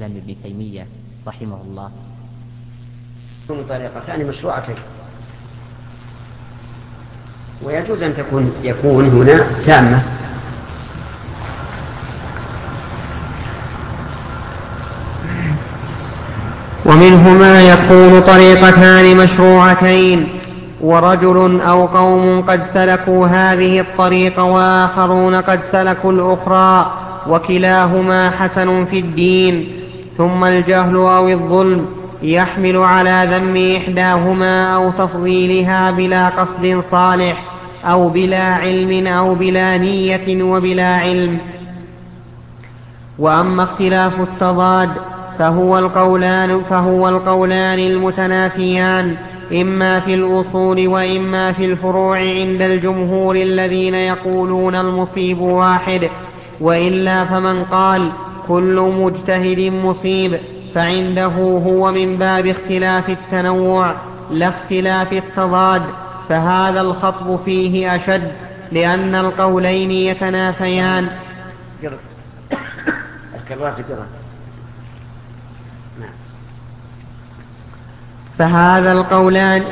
الإسلام ابن تيمية رحمه الله. طريقتان مشروعتين، ويجوز أن يكون هنا تامة. ومنهما يكون طريقتان مشروعتين، ورجل أو قوم قد سلكوا هذه الطريق وآخرون قد سلكوا الأخرى، وكلاهما حسن في الدين. ثم الجهل أو الظلم يحمل على ذم إحداهما أو تفضيلها بلا قصد صالح، أو بلا علم، أو بلا نية وبلا علم. وأما اختلاف التضاد فهو القولان المتنافيان، إما في الأصول وإما في الفروع عند الجمهور الذين يقولون المصيب واحد. وإلا فمن قال كل مجتهد مصيب فعنده هو من باب اختلاف التنوع لا اختلاف التضاد، فهذا الخطب فيه أشد، لأن القولين يتنافيان. فهذا القولان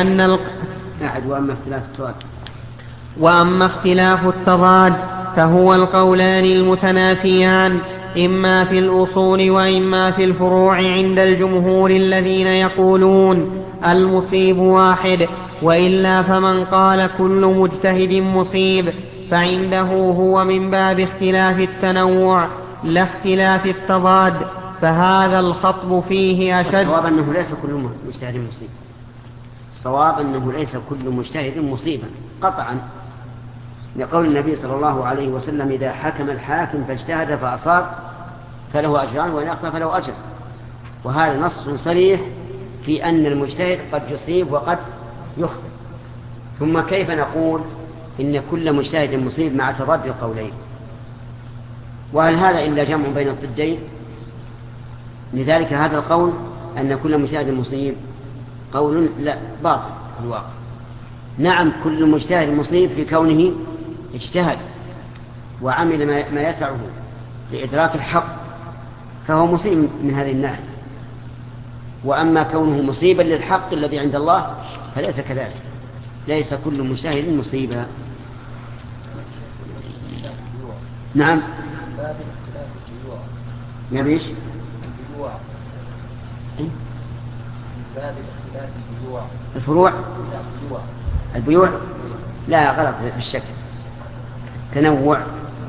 وأما اختلاف التضاد فهو القولان المتنافيان، إما في الأصول وإما في الفروع عند الجمهور الذين يقولون المصيب واحد. وإلا فمن قال كل مجتهد مصيب فعنده هو من باب اختلاف التنوع لا اختلاف التضاد، فهذا الخطب فيه أشد. الصواب أنه ليس كل مجتهد مصيب، الصواب أنه ليس كل مجتهد مصيبا قطعا، لقول النبي صلى الله عليه وسلم إذا حكم الحاكم فاجتهد فأصاب فله أجران وإن أخطأ فله أجر. وهذا نص صريح في أن المجتهد قد يصيب وقد يخطئ. ثم كيف نقول إن كل مجتهد مصيب مع تضاد القولين؟ وهل هذا إلا جمع بين الضدين؟ لذلك هذا القول أن كل مجتهد مصيب قول لا باطل في الواقع. نعم كل مجتهد مصيب في كونه اجتهد وعمل ما يسعه لإدراك الحق فهو مصيب من هذه الناحية. وأما كونه مصيبا للحق الذي عند الله فليس كذلك، ليس كل مجتهد مصيبا. نعم يبيش الفروع البيوع لا غلط في الشكل تنوع،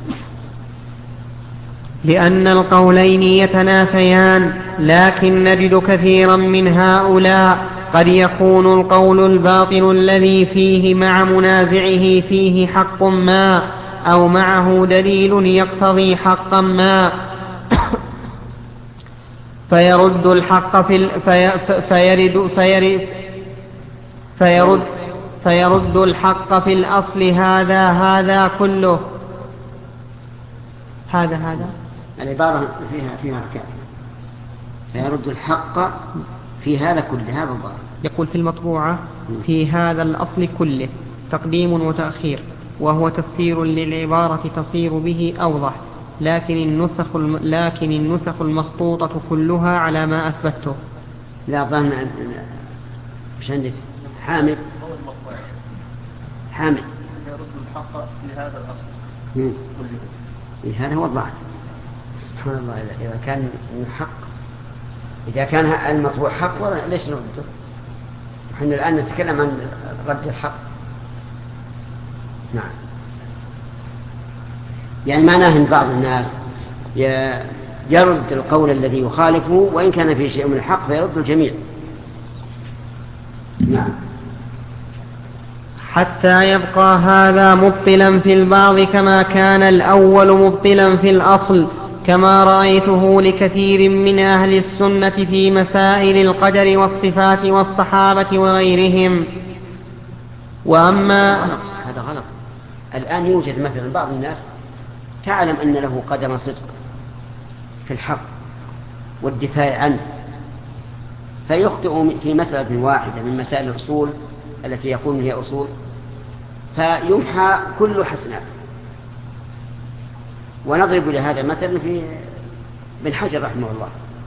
لأن القولين يتنافيان. لكن نجد كثيرا من هؤلاء قد يكون القول الباطل الذي فيه مع منازعه فيه حق ما، أو معه دليل يقتضي حقا ما، فيرد الحق فيرد الحق في الأصل هذا كله. هذا العبارة فيها أحكام. فيرد الحق في هذا كله، هذا الظاهر. يقول في المطبوعة في هذا الأصل كله تقديم وتأخير، وهو تفسير للعبارة تصير به أوضح، لكن النسخ المخطوطة كلها على ما أثبته. لا ظن مش عندك حامد يرد الحق لهذا الأصل كله. هذا هو الظاهر. سبحان الله، إذا كان حق، إذا كان المطبوع حق ليش نرده؟ نحن الآن نتكلم عن رد الحق. نعم، يعني معناه أن بعض الناس يرد القول الذي يخالفه وإن كان فيه شيء من الحق فيرد الجميع. نعم، حتى يبقى هذا مبطلا في البعض كما كان الأول مبطلا في الأصل، كما رأيته لكثير من أهل السنة في مسائل القدر والصفات والصحابة وغيرهم. وأما هذا غلط. الآن يوجد مثلا بعض الناس تعلم أن له قدم صدق في الحق والدفاع عنه، فيخطئ في مسألة واحدة من مسائل الأصول التي يقول هي أصول، فيمحى كل حسنات. ونضرب لهذا مثلا في ابن حجر رحمه الله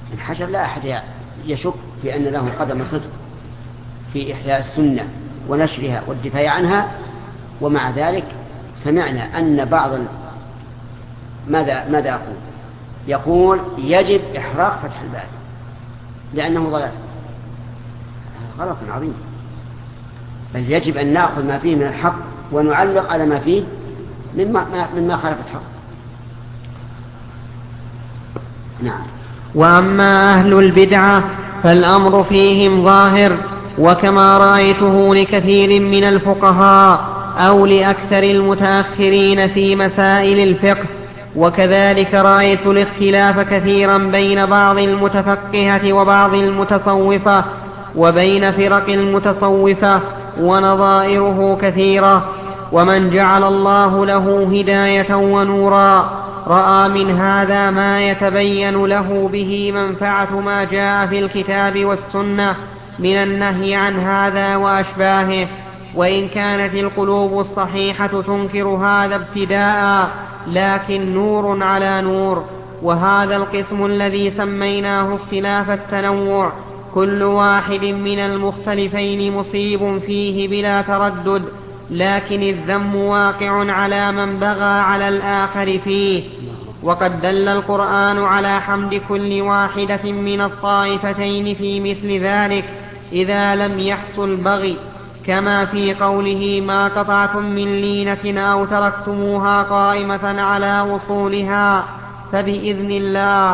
الحشر لا أحد يشك في أن له قدم صدق في إحياء السنة ونشرها والدفاع عنها، ومع ذلك سمعنا أن بعض ماذا يقول يجب إحراق فتح الباري لأنه ضلال. غلط عظيم، بل يجب أن نأخذ ما فيه من الحق ونعلق على ما فيه مما خالف الحق. نعم. وأما أهل البدعة فالأمر فيهم ظاهر، وكما رأيته لكثير من الفقهاء أو لأكثر المتأخرين في مسائل الفقه، وكذلك رأيت الاختلاف كثيرا بين بعض المتفقهة وبعض المتصوفة وبين فرق المتصوفة، ونظائره كثيرة. ومن جعل الله له هداية ونورا رأى من هذا ما يتبين له به منفعة ما جاء في الكتاب والسنة من النهي عن هذا وأشباهه، وإن كانت القلوب الصحيحة تنكر هذا ابتداء، لكن نور على نور. وهذا القسم الذي سميناه اختلاف التنوع كل واحد من المختلفين مصيب فيه بلا تردد، لكن الذم واقع على من بغى على الآخر فيه. وقد دل القرآن على حمد كل واحدة من الطائفتين في مثل ذلك إذا لم يحصل بغي، كما في قوله ما قطعتم من لينة أو تركتموها قائمة على وصولها فبإذن الله.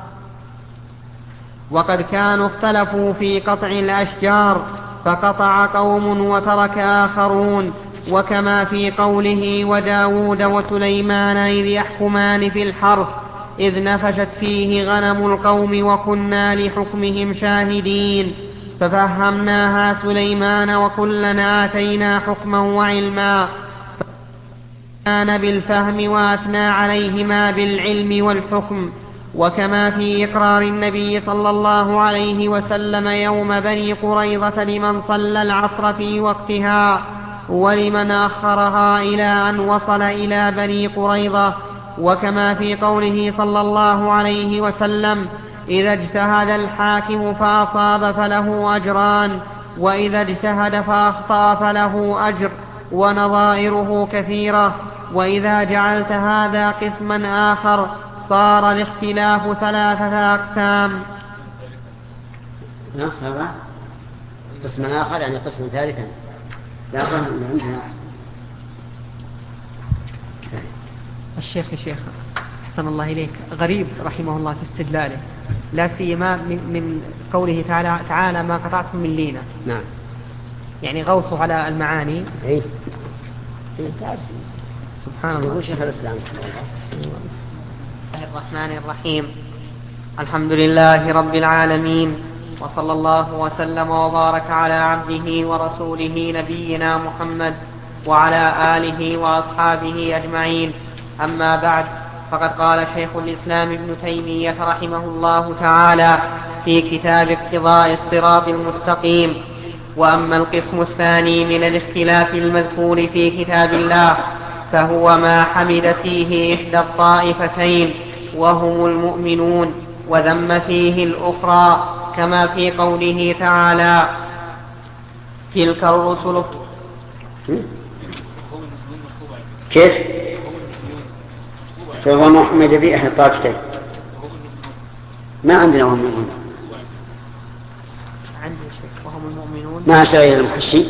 وقد كانوا اختلفوا في قطع الأشجار فقطع قوم وترك آخرون، وكما في قوله وداود وسليمان إذ يحكمان في الحرث إذ نفشت فيه غنم القوم وكنا لحكمهم شاهدين ففهمناها سليمان وكلنا آتينا حكما وعلما، كان بالفهم وأثنى عليهما بالعلم والحكم. وكما في إقرار النبي صلى الله عليه وسلم يوم بني قريظة لمن صلى العصر في وقتها ولمن أخرها إلى أن وصل إلى بني قريظة. وكما في قوله صلى الله عليه وسلم إذا اجتهد الحاكم فأصاب فله أجران، وإذا اجتهد فأخطأ فله أجر، ونظائره كثيرة. وإذا جعلت هذا قسما آخر صار الاختلاف 3 أقسام. قسما آخر يعني قسم ثالثا. لا أظن أن عندنا أحسن. الشيخ أحسن الله إليك غريب رحمه الله في استدلاله، لا سيما من قوله تعالى ما قطعتم من لينة. نعم. يعني غوصوا على المعاني. إيه. سبحان الله. يقول شيخ الإسلام الرحمن الرحيم. الحمد لله رب العالمين، وصلى الله وسلم وبارك على عبده ورسوله نبينا محمد وعلى آله وأصحابه أجمعين. أما بعد، فقد قال شيخ الإسلام ابن تيمية رحمه الله تعالى في كتاب اقتضاء الصراط المستقيم: وأما القسم الثاني من الاختلاف المذكور في كتاب الله فهو ما حمد فيه إحدى الطائفتين وهم المؤمنون، وذم فيه الأخرى، كما في قوله تعالى تلك الرسل. كيف؟ فهو محمد في أحد الطائفتين. ما عندنا وهم المؤمنون. عندي شيء وهم المؤمنون. ما شيء المحشي.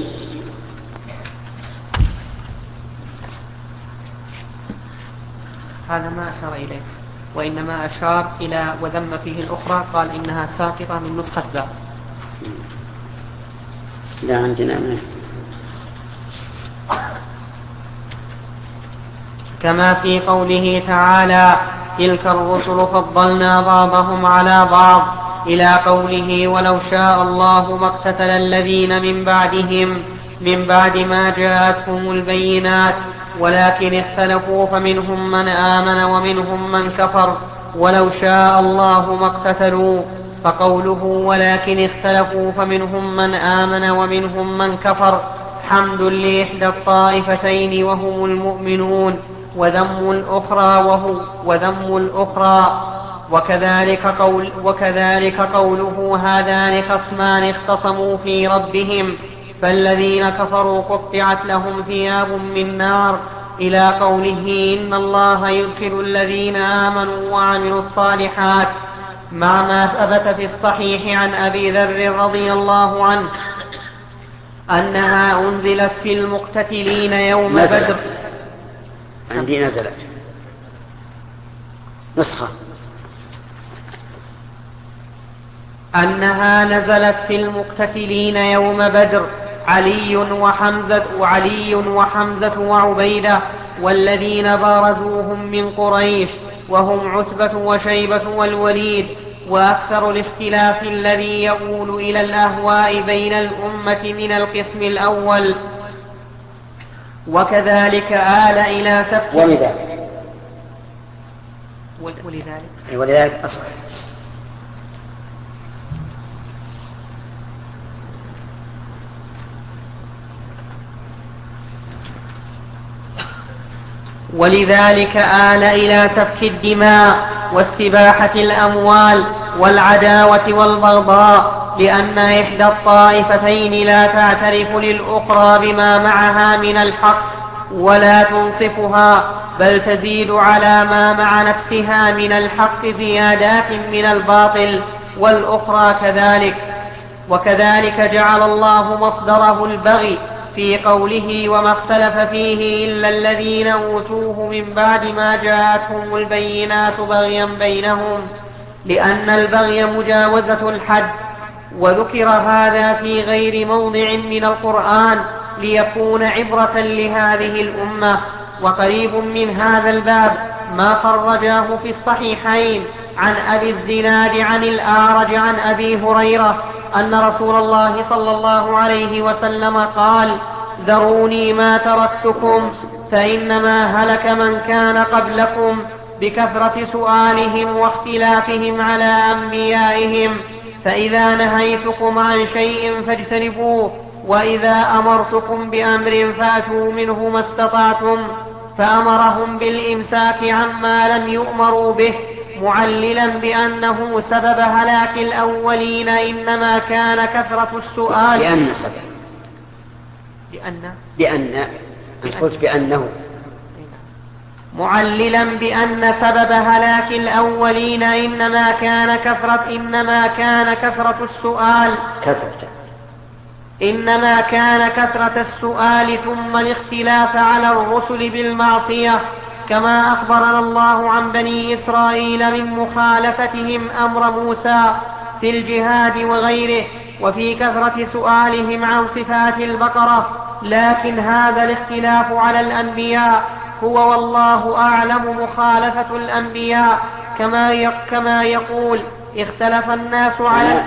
هذا ما أشار إليه، وإنما أشار إلى وذم فيه الأخرى، قال إنها ساقطة من نسخة ذا. لا عندنا منه. كما في قوله تعالى تلك الرسل فضلنا بعضهم على بعض إلى قوله ولو شاء الله ما اقتتل الذين من بعدهم من بعد ما جاءتهم البينات ولكن اختلفوا فمنهم من آمن ومنهم من كفر ولو شاء الله ما اقتتلوا. فقوله ولكن اختلفوا فمنهم من آمن ومنهم من كفر حمد لإحدى الطائفتين وهم المؤمنون، وذم الأخرى وكذلك قوله هذان خصمان اختصموا في ربهم فالذين كفروا قطعت لهم ثياب من نار إلى قوله إن الله يدخل الذين آمنوا وعملوا الصالحات، مع ما ثبت في الصحيح عن أبي ذر رضي الله عنه أنها أنزلت في المقتتلين يوم بدر. عندي نزلت نسخة أنها نزلت في المقتتلين يوم بدر علي وحمزة وعبيدة والذين بارزوهم من قريش وهم عتبة وشيبة والوليد، وأكثر الاختلاف الذي يؤول إلى الأهواء بين الأمة من القسم الأول. وكذلك آل إلى سفك ولذلك أصح. ولذلك آل إلى سفك الدماء واستباحة الأموال والعداوة والبغضاء، لأن إحدى الطائفتين لا تعترف للأخرى بما معها من الحق ولا تنصفها، بل تزيد على ما مع نفسها من الحق زيادات من الباطل، والأخرى كذلك. وكذلك جعل الله مصدره البغي في قوله وما اختلف فيه إلا الذين أوتوه من بعد ما جاءتهم البينات بغيا بينهم، لأن البغي مجاوزة الحد. وذكر هذا في غير موضع من القرآن ليكون عبرة لهذه الأمة. وقريب من هذا الباب ما خرجاه في الصحيحين عن أبي الزناد عن الأعرج عن أبي هريرة أن رسول الله صلى الله عليه وسلم قال ذروني ما تركتكم فإنما هلك من كان قبلكم بكثرة سؤالهم واختلافهم على أنبيائهم، فإذا نهيتكم عن شيء فاجتنبوه، وإذا أمرتكم بأمر فأتوا منه ما استطعتم. فأمرهم بالإمساك عما لم يؤمروا به، معللا بأنه سبب هلاك الأولين إنما كان كثرة السؤال معللا بأن سبب هلاك الأولين إنما كان كثرة السؤال ثم الاختلاف على الرسل بالمعصية، كما أخبرنا الله عن بني إسرائيل من مخالفتهم أمر موسى في الجهاد وغيره، وفي كثرة سؤالهم عن صفات البقرة. لكن هذا الاختلاف على الأنبياء هو والله أعلم مخالفة الأنبياء، كما يقول اختلف الناس على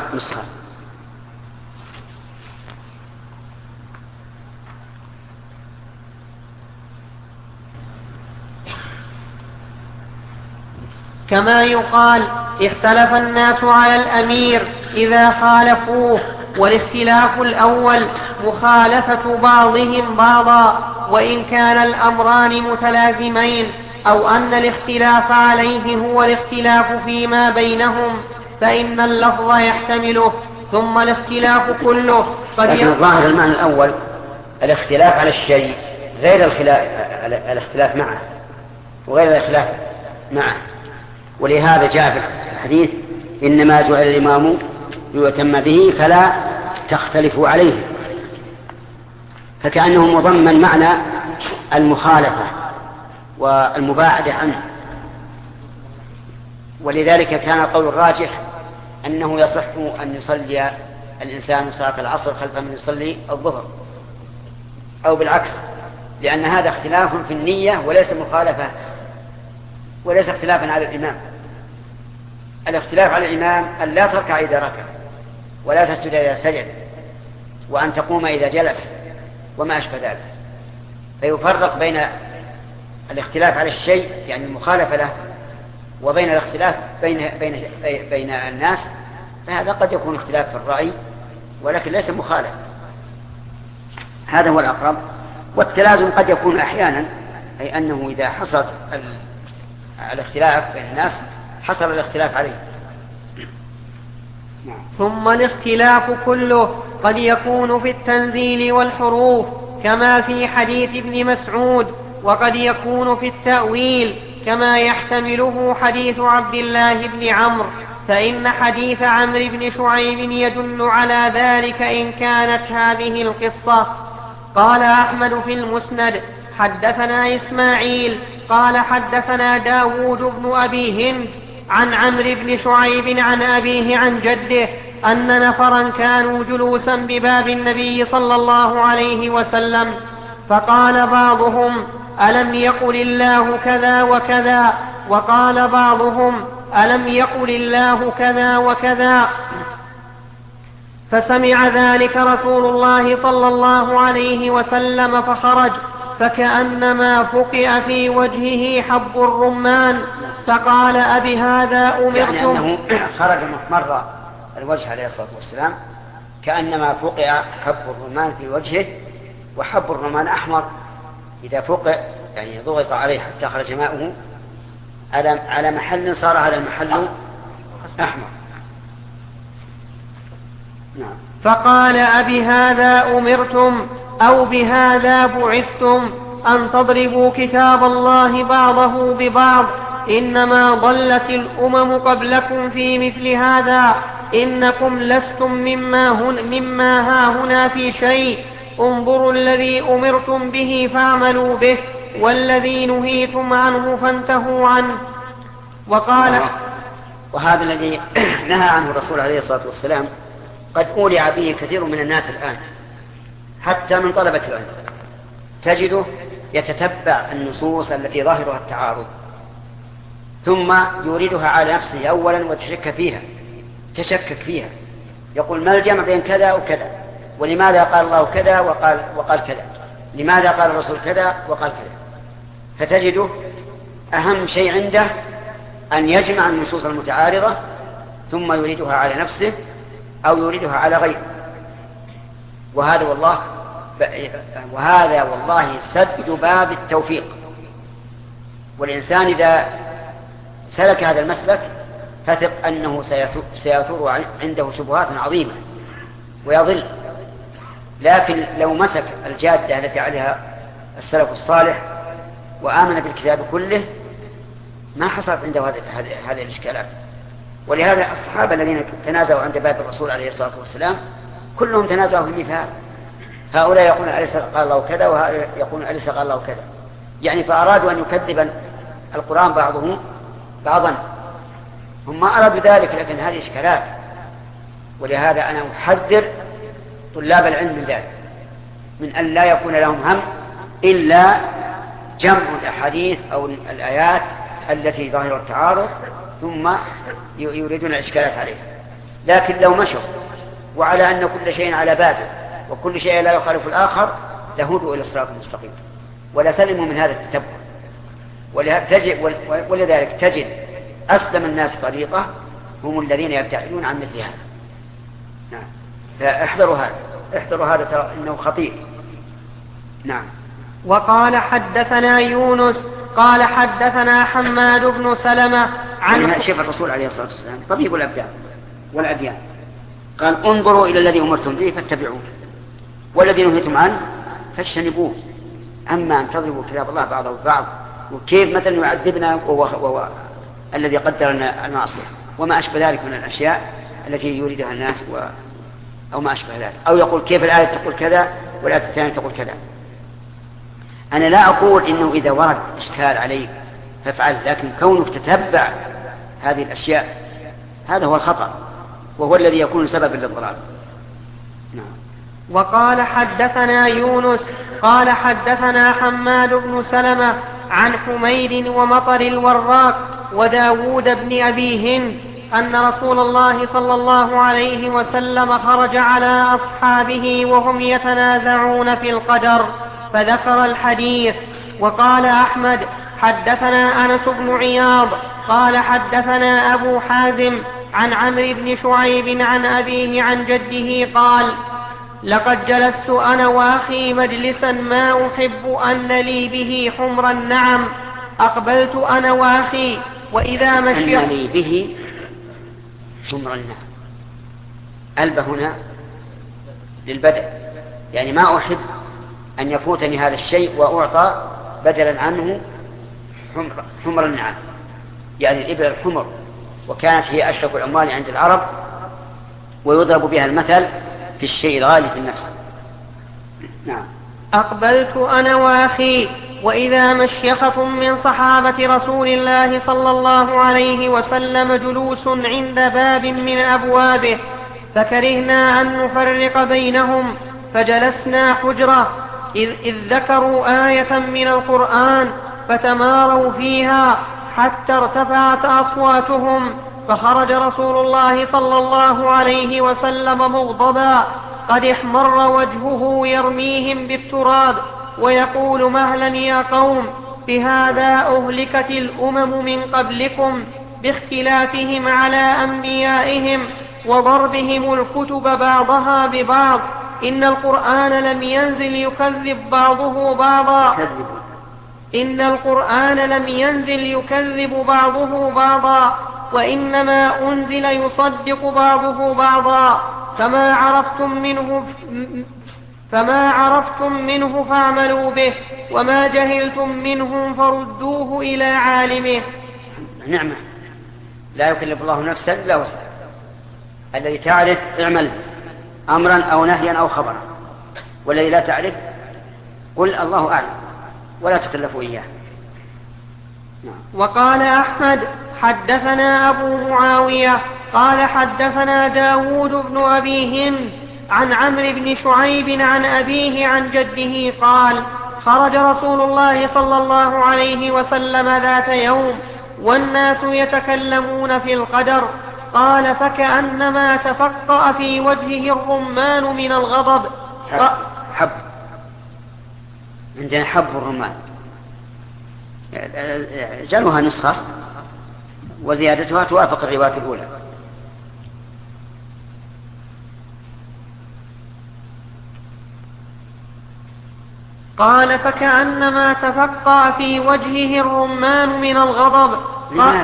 كما يقال اختلف الناس على الأمير إذا خالفوه، والاختلاف الأول مخالفة بعضهم بعضا، وإن كان الأمران متلازمين، أو أن الاختلاف عليه هو الاختلاف فيما بينهم، فإن اللفظ يحتمله، ثم الاختلاف كله لكن ظاهر المعنى الأول الاختلاف على الشيء غير الاختلاف معه وغير الاختلاف معه. ولهذا جاء في الحديث إنما جعل الإمام ليؤتم به فلا تختلفوا عليه، فكأنه مضمن معنى المخالفة والمباعدة عنه. ولذلك كان القول الراجح أنه يصح أن يصلي الإنسان صلاة العصر خلف من يصلي الظهر، أو بالعكس، لأن هذا اختلاف في النية وليس مخالفة وليس اختلافا على الإمام. الاختلاف على الإمام أن لا تركع إذا ركع، ولا تسجد إذا سجد، وأن تقوم إذا جلس، وما أشبه ذلك. فيفرق بين الاختلاف على الشيء يعني المخالفة له، وبين الاختلاف بين الناس، فهذا قد يكون اختلاف في الرأي ولكن ليس مخالف. هذا هو الأقرب. والتلازم قد يكون أحيانا، أي أنه إذا حصل الاختلاف بين الناس حصل الاختلاف عليه. ثم الاختلاف كله قد يكون في التنزيل والحروف كما في حديث ابن مسعود، وقد يكون في التأويل كما يحتمله حديث عبد الله بن عمرو، فإن حديث عمرو بن شعيب يدل على ذلك إن كانت هذه القصة. قال أحمد في المسند حدثنا إسماعيل قال حدثنا داود بن أبي هند عن عمرو بن شعيب عن أبيه عن جده أن نفرا كانوا جلوسا بباب النبي صلى الله عليه وسلم، فقال بعضهم ألم يقل الله كذا وكذا، وقال بعضهم ألم يقل الله كذا وكذا، فسمع ذلك رسول الله صلى الله عليه وسلم فخرج، فكأنما فقئ في وجهه حب الرمان، فقال أبهذا أمرتم؟ يعني أنه خرج محمر الوجه عليه الصلاة والسلام كأنما فقئ حب الرمان في وجهه، وحب الرمان أحمر، إذا فقئ يعني ضغط عليه حتى خرج ماؤه على محل صار هذا المحل أحمر. نعم. فقال أبهذا أمرتم أو بهذا بعثتم أن تضربوا كتاب الله بعضه ببعض؟ إنما ضلت الأمم قبلكم في مثل هذا، إنكم لستم مما هاهنا في شيء، انظروا الذي أمرتم به فاعملوا به، والذي نهيتم عنه فانتهوا عنه. وقال وهذا الذي نهى عنه الرسول عليه الصلاة والسلام قد أولع به كثير من الناس الآن، حتى من طلبة العلم تجده يتتبع النصوص التي ظاهرها التعارض، ثم يريدها على نفسه أولا وتشكك فيها، يقول ما الجمع بين كذا وكذا، ولماذا قال الله كذا وقال كذا، لماذا قال الرسول كذا وقال كذا. فتجده أهم شيء عنده أن يجمع النصوص المتعارضة ثم يريدها على نفسه أو يريدها على غيره، وهذا والله سد باب التوفيق. والإنسان إذا سلك هذا المسلك فثق أنه سيثور عنده شبهات عظيمة ويضل. لكن لو مسك الجادة التي عليها السلف الصالح وآمن بالكتاب كله ما حصلت عنده هذه الإشكالات. ولهذا الصحابة الذين تنازعوا عند باب الرسول عليه الصلاة والسلام كلهم تنازعوا في مثال، هؤلاء يقولون أليس قال الله كذا، وهؤلاء يقولون أليس قال الله كذا، يعني فأرادوا أن يكذب القرآن بعضهم بعضا، هم ما أرادوا ذلك، لكن هذه إشكالات. ولهذا أنا أحذر طلاب العلم من ذلك، من أن لا يكون لهم هم إلا جمع الأحاديث أو الآيات التي ظاهر التعارض ثم يريدون الإشكالات عليها. لكن لو مشوا وعلى أن كل شيء على بابه وكل شيء لا يخالف الآخر لهدوا إلى الصراط المستقيم ولا سلموا من هذا التتبع. ولذلك تجد أسلم الناس طريقة هم الذين يبتعدون عن مثل هذا. نعم. فاحذروا هذا ترى إنه خطير. نعم. وقال حدثنا يونس قال حدثنا حماد بن سلمة عن شيخ الرسول عليه الصلاة والسلام طبيب الأبدان والأديان قال انظروا إلى الذي أمرتم به فاتبعوه والذي نهيتم عنه فاجتنبوه. أما أن تضربوا كتاب الله بعضه ببعض، وكيف مثلا يعذبنا وهو الذي قدر لنا المعصية وما أشبه ذلك من الأشياء التي يريدها الناس أو ما أشبه ذلك، أو يقول كيف الآية تقول كذا والآية الثانية تقول كذا. أنا لا أقول إنه إذا ورد إشكال عليك فافعل، لكن كونك تتبع هذه الأشياء هذا هو الخطأ وهو الذي يكون سببا للضلال. نعم. وقال حدثنا يونس قال حدثنا حماد بن سلمة عن حميد ومطر الوراق وداود بن أبي هند أن رسول الله صلى الله عليه وسلم خرج على أصحابه وهم يتنازعون في القدر فذكر الحديث. وقال أحمد حدثنا أنس بن عياض قال حدثنا أبو حازم عن عمرو بن شعيب عن أبيه عن جده قال لقد جلست أنا وأخي مجلسا ما أحب أن لي به حمر النعم، أقبلت أنا وأخي وإذا مشي أنني به حمر النعم. ألب هنا للبدء، يعني ما أحب أن يفوتني هذا الشيء وأعطى بدلا عنه حمر النعم، يعني الإبل الحمر، وكانت هي أشرف الأموال عند العرب، ويضرب بها المثل في الشيء الغالي في النفس. نعم. أقبلت أنا وأخي وإذا مشيخة من صحابة رسول الله صلى الله عليه وسلم جلوس عند باب من أبوابه، فكرهنا أن نفرق بينهم فجلسنا حجرة، إذ ذكروا آية من القرآن فتماروا فيها حتى ارتفعت أصواتهم، فخرج رسول الله صلى الله عليه وسلم مغضبا قد احمر وجهه يرميهم بالتراب ويقول: مهلا يا قوم، بهذا أهلكت الأمم من قبلكم باختلافهم على أنبيائهم وضربهم الكتب بعضها ببعض، إن القرآن لم ينزل يكذب بعضه بعضا وإنما أنزل يصدق بعضه بعضا، فما عرفتم منه فاعملوا به، وما جهلتم منه فردوه إلى عالمه. نعمة، لا يكلف الله نفسا إلا وسعها. الذي تعرف اعمل أمرا أو نهيا أو خبرا، والذي لا تعرف قل الله أعلم ولا تكلفوا إياه. وقال أحمد: حدثنا أبو معاوية قال حدثنا داود بن أبي هند عن عمرو بن شعيب عن أبيه عن جده قال: خرج رسول الله صلى الله عليه وسلم ذات يوم والناس يتكلمون في القدر، قال: فكأنما تفقأ في وجهه الرمان من الغضب. حب، عندنا حب الرمان، جعلوها نسخة وزيادتها توافق الرواية الأولى. قال: فكأنما تفقأ في وجهه الرمان من الغضب. لماذا؟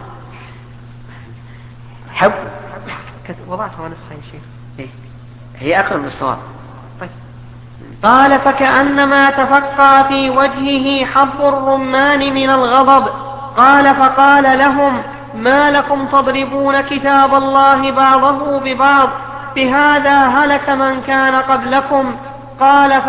حب وضعتها نسخة يا شيخ. هي أقرب للصواب. طيب. قال: فكأنما تفقأ في وجهه حب الرمان من الغضب. قال: فقال لهم: ما لكم تضربون كتاب الله بعضه ببعض، بهذا هلك من كان قبلكم. قال: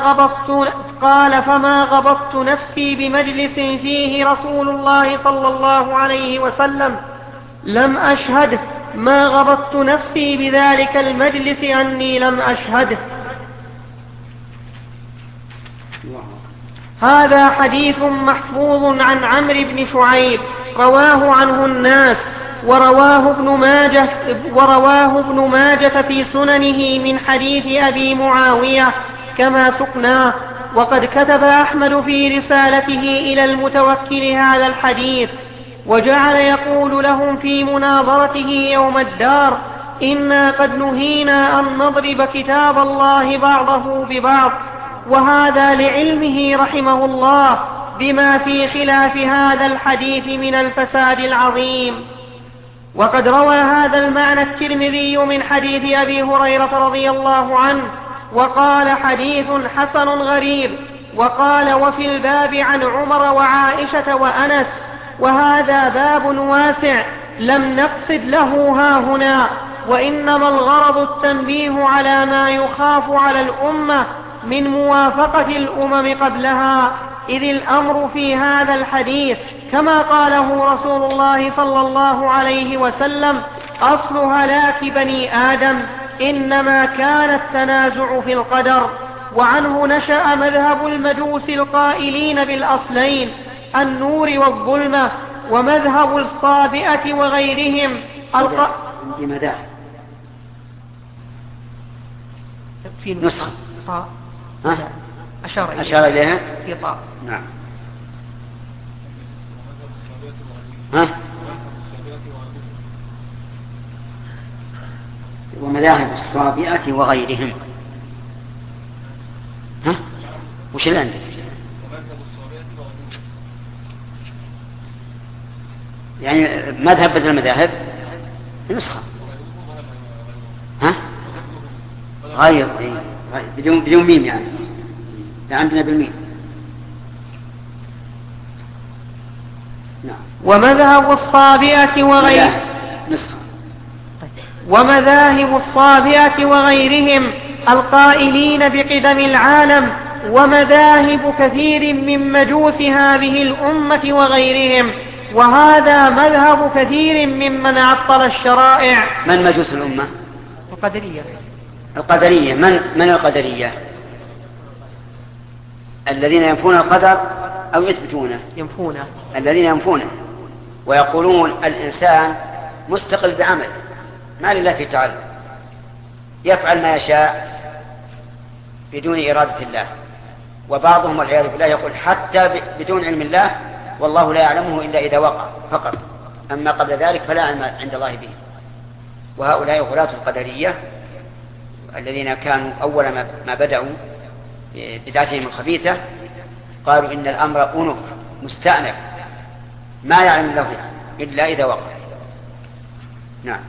فما غبطت نفسي بمجلس فيه رسول الله صلى الله عليه وسلم لم أشهده، ما غبطت نفسي بذلك المجلس أني لم أشهده. هذا حديث محفوظ عن عمرو بن شعيب رواه عنه الناس، ورواه ابن ماجة في سننه من حديث أبي معاوية كما سقناه. وقد كتب أحمد في رسالته إلى المتوكل هذا الحديث، وجعل يقول لهم في مناظرته يوم الدار: إنا قد نهينا أن نضرب كتاب الله بعضه ببعض، وهذا لعلمه رحمه الله بما في خلاف هذا الحديث من الفساد العظيم. وقد روى هذا المعنى الترمذي من حديث أبي هريرة رضي الله عنه وقال: حديث حسن غريب. وقال: وفي الباب عن عمر وعائشة وأنس، وهذا باب واسع لم نقصد له هاهنا، وإنما الغرض التنبيه على ما يخاف على الأمة من موافقة الأمم قبلها، إذ الأمر في هذا الحديث كما قاله رسول الله صلى الله عليه وسلم: أصل هلاك بني آدم إنما كان التنازع في القدر. وعنه نشأ مذهب المجوس القائلين بالأصلين النور والظلمة، ومذهب الصابئة وغيرهم في نسخة أشار إليها في طاء. نعم. ومذاهب الصابئة وغيرهم. وش اللي عندك؟ يعني مذهب بدل المذاهب نسخة. ها؟ غير بدون ميم يعني. عندنا بالميم. نعم. ومذهب الصابئة ومذاهب الصابئة وغيرهم القائلين بقدم العالم، ومذاهب كثير من مجوس هذه الأمة وغيرهم، وهذا مذهب كثير ممن عطل الشرائع. من مجوس الأمة؟ القدرية. من القدرية؟ الذين ينفون القدر أو يثبتونه؟ الذين ينفونه ويقولون الإنسان مستقل بعمل، ما لله في تعالى، يفعل ما يشاء بدون إرادة الله. وبعضهم والعياذ بالله يقول حتى بدون علم الله، والله لا يعلمه إلا إذا وقع فقط، أما قبل ذلك فلا علم عند الله به. وهؤلاء غلاة القدرية الذين كانوا أول ما بدأوا بدعتهم الخبيثة قالوا إن الأمر أنف مستأنف ما يعلم الله إلا إذا وقع. نعم.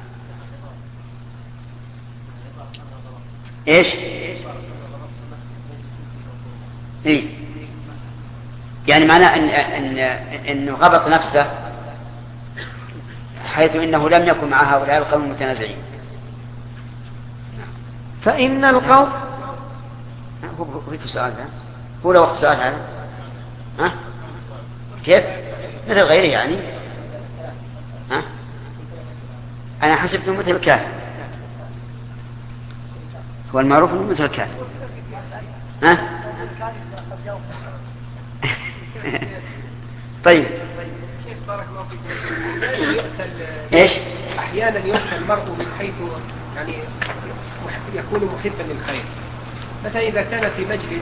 إيش؟ إيه؟ يعني معناه إنه غبط نفسه حيث إنه لم يكن مع هؤلاء القوم المتنازعين. فإن القوم هو في سؤال هذا، هو لو وقت سؤال هذا، ها؟ كيف؟ مثل غيره يعني، ها؟ أنا حسبته مثل الكافر، هو المعروف إنه مثل الكافر، ها؟ طيب. إيش؟ أحيانا يؤتى المرء من حيث يعني يكون محبا للخير. مثلا إذا كان في مجلس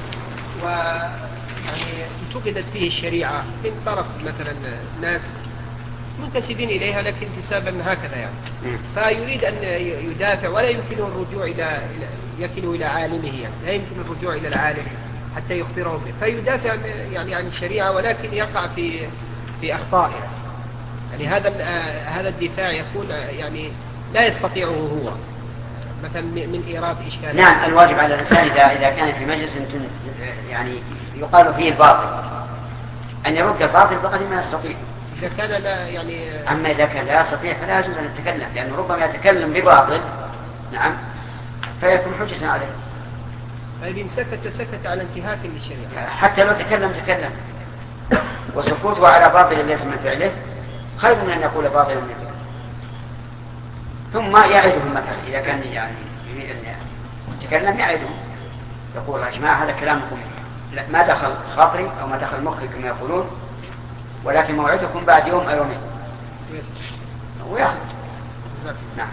ويعني انتقدت فيه الشريعة من طرف مثلا ناس منتسبين إليها لكن انتسابا هكذا يعني، فيريد أن يدافع ولا يمكنه الرجوع إلى عالمه يعني، لا يمكن الرجوع إلى العالم حتى يخبره به، فيدافع يعني عن الشريعة ولكن يقع في أخطاء يعني هذا الدفاع يكون يعني لا يستطيعه هو مثلا من إيراد إشكال. نعم. الواجب على الإنسان إذا كان في مجلس يعني يقال فيه الباطل أن يرد الباطل بقدر ما يستطيع. إذا كان لا يعني أما إذا كان لا يستطيع فلا يجوز أن يتكلم، لأنه ربما يتكلم بباطل. نعم. فيكون حجة عليه. طيب إن سكت على انتهاك للشريعة، حتى لو تكلم وسكوته على باطل ليس من فعله خير من أن يقول باطل من فعله. ثم يعدهم مثلا إذا كان يعني يريد أن يتكلم يعدهم، يقول يا جماعة هذا كلامكم ما دخل خاطري أو ما دخل مخي كما يقولون، ولكن موعدكم بعد يوم أو يومين، ويأخذ. نعم.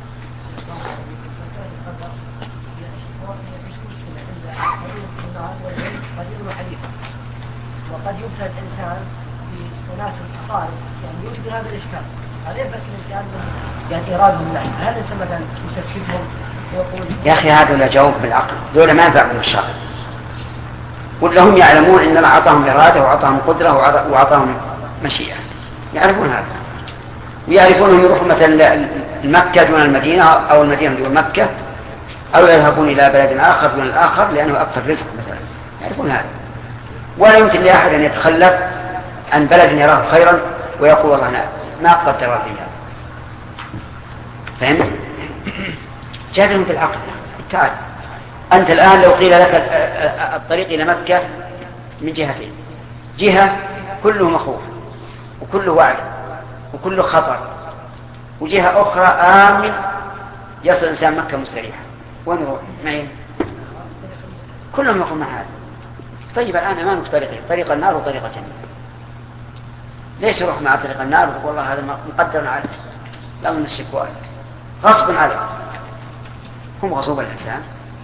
وقد يبتلى الإنسان في ناس الأقارب يعني يوجد هذا الإشكال، هل يبقى الإنسان يعني إرادة الله؟ هل الإنسان مثلا يسكتهم ويقول يا أخي هذا لا جاوب بالعقل، دول ما ينفعهم الشرع، ولهم يعلمون إن الله أعطاهم إرادة وأعطاهم قدرة وأعطاهم مشيئة، يعرفون هذا، ويعرفونهم يروحوا مثلا مكة دون المدينة أو المدينة دون مكة، أو يذهبون إلى بلد آخر دون الآخر لأنه أكثر رزق مثلا، يعرفون هذا. ولا يمكن لأحد أن يتخلف عن بلد يراه خيرا ويقول والله أنا ما أقدر ترى فيها. فهمت؟ جادلهم بالعقل. تعال أنت الآن لو قيل لك الطريق إلى مكة من جهتين، جهة كله مخوف وكله وعد وكله خطر، وجهة أخرى آمن يصل الإنسان مكة مستريحة، وين يروح معين؟ كلهم يقول مع هذا. طيب الآن أمامك طريقين، طريق النار وطريق الجنة، ليش يروح مع طريق النار ويقول والله هذا مقدر عليك لا من الشكوى غصب عليك؟ هم غصوب الإنسان،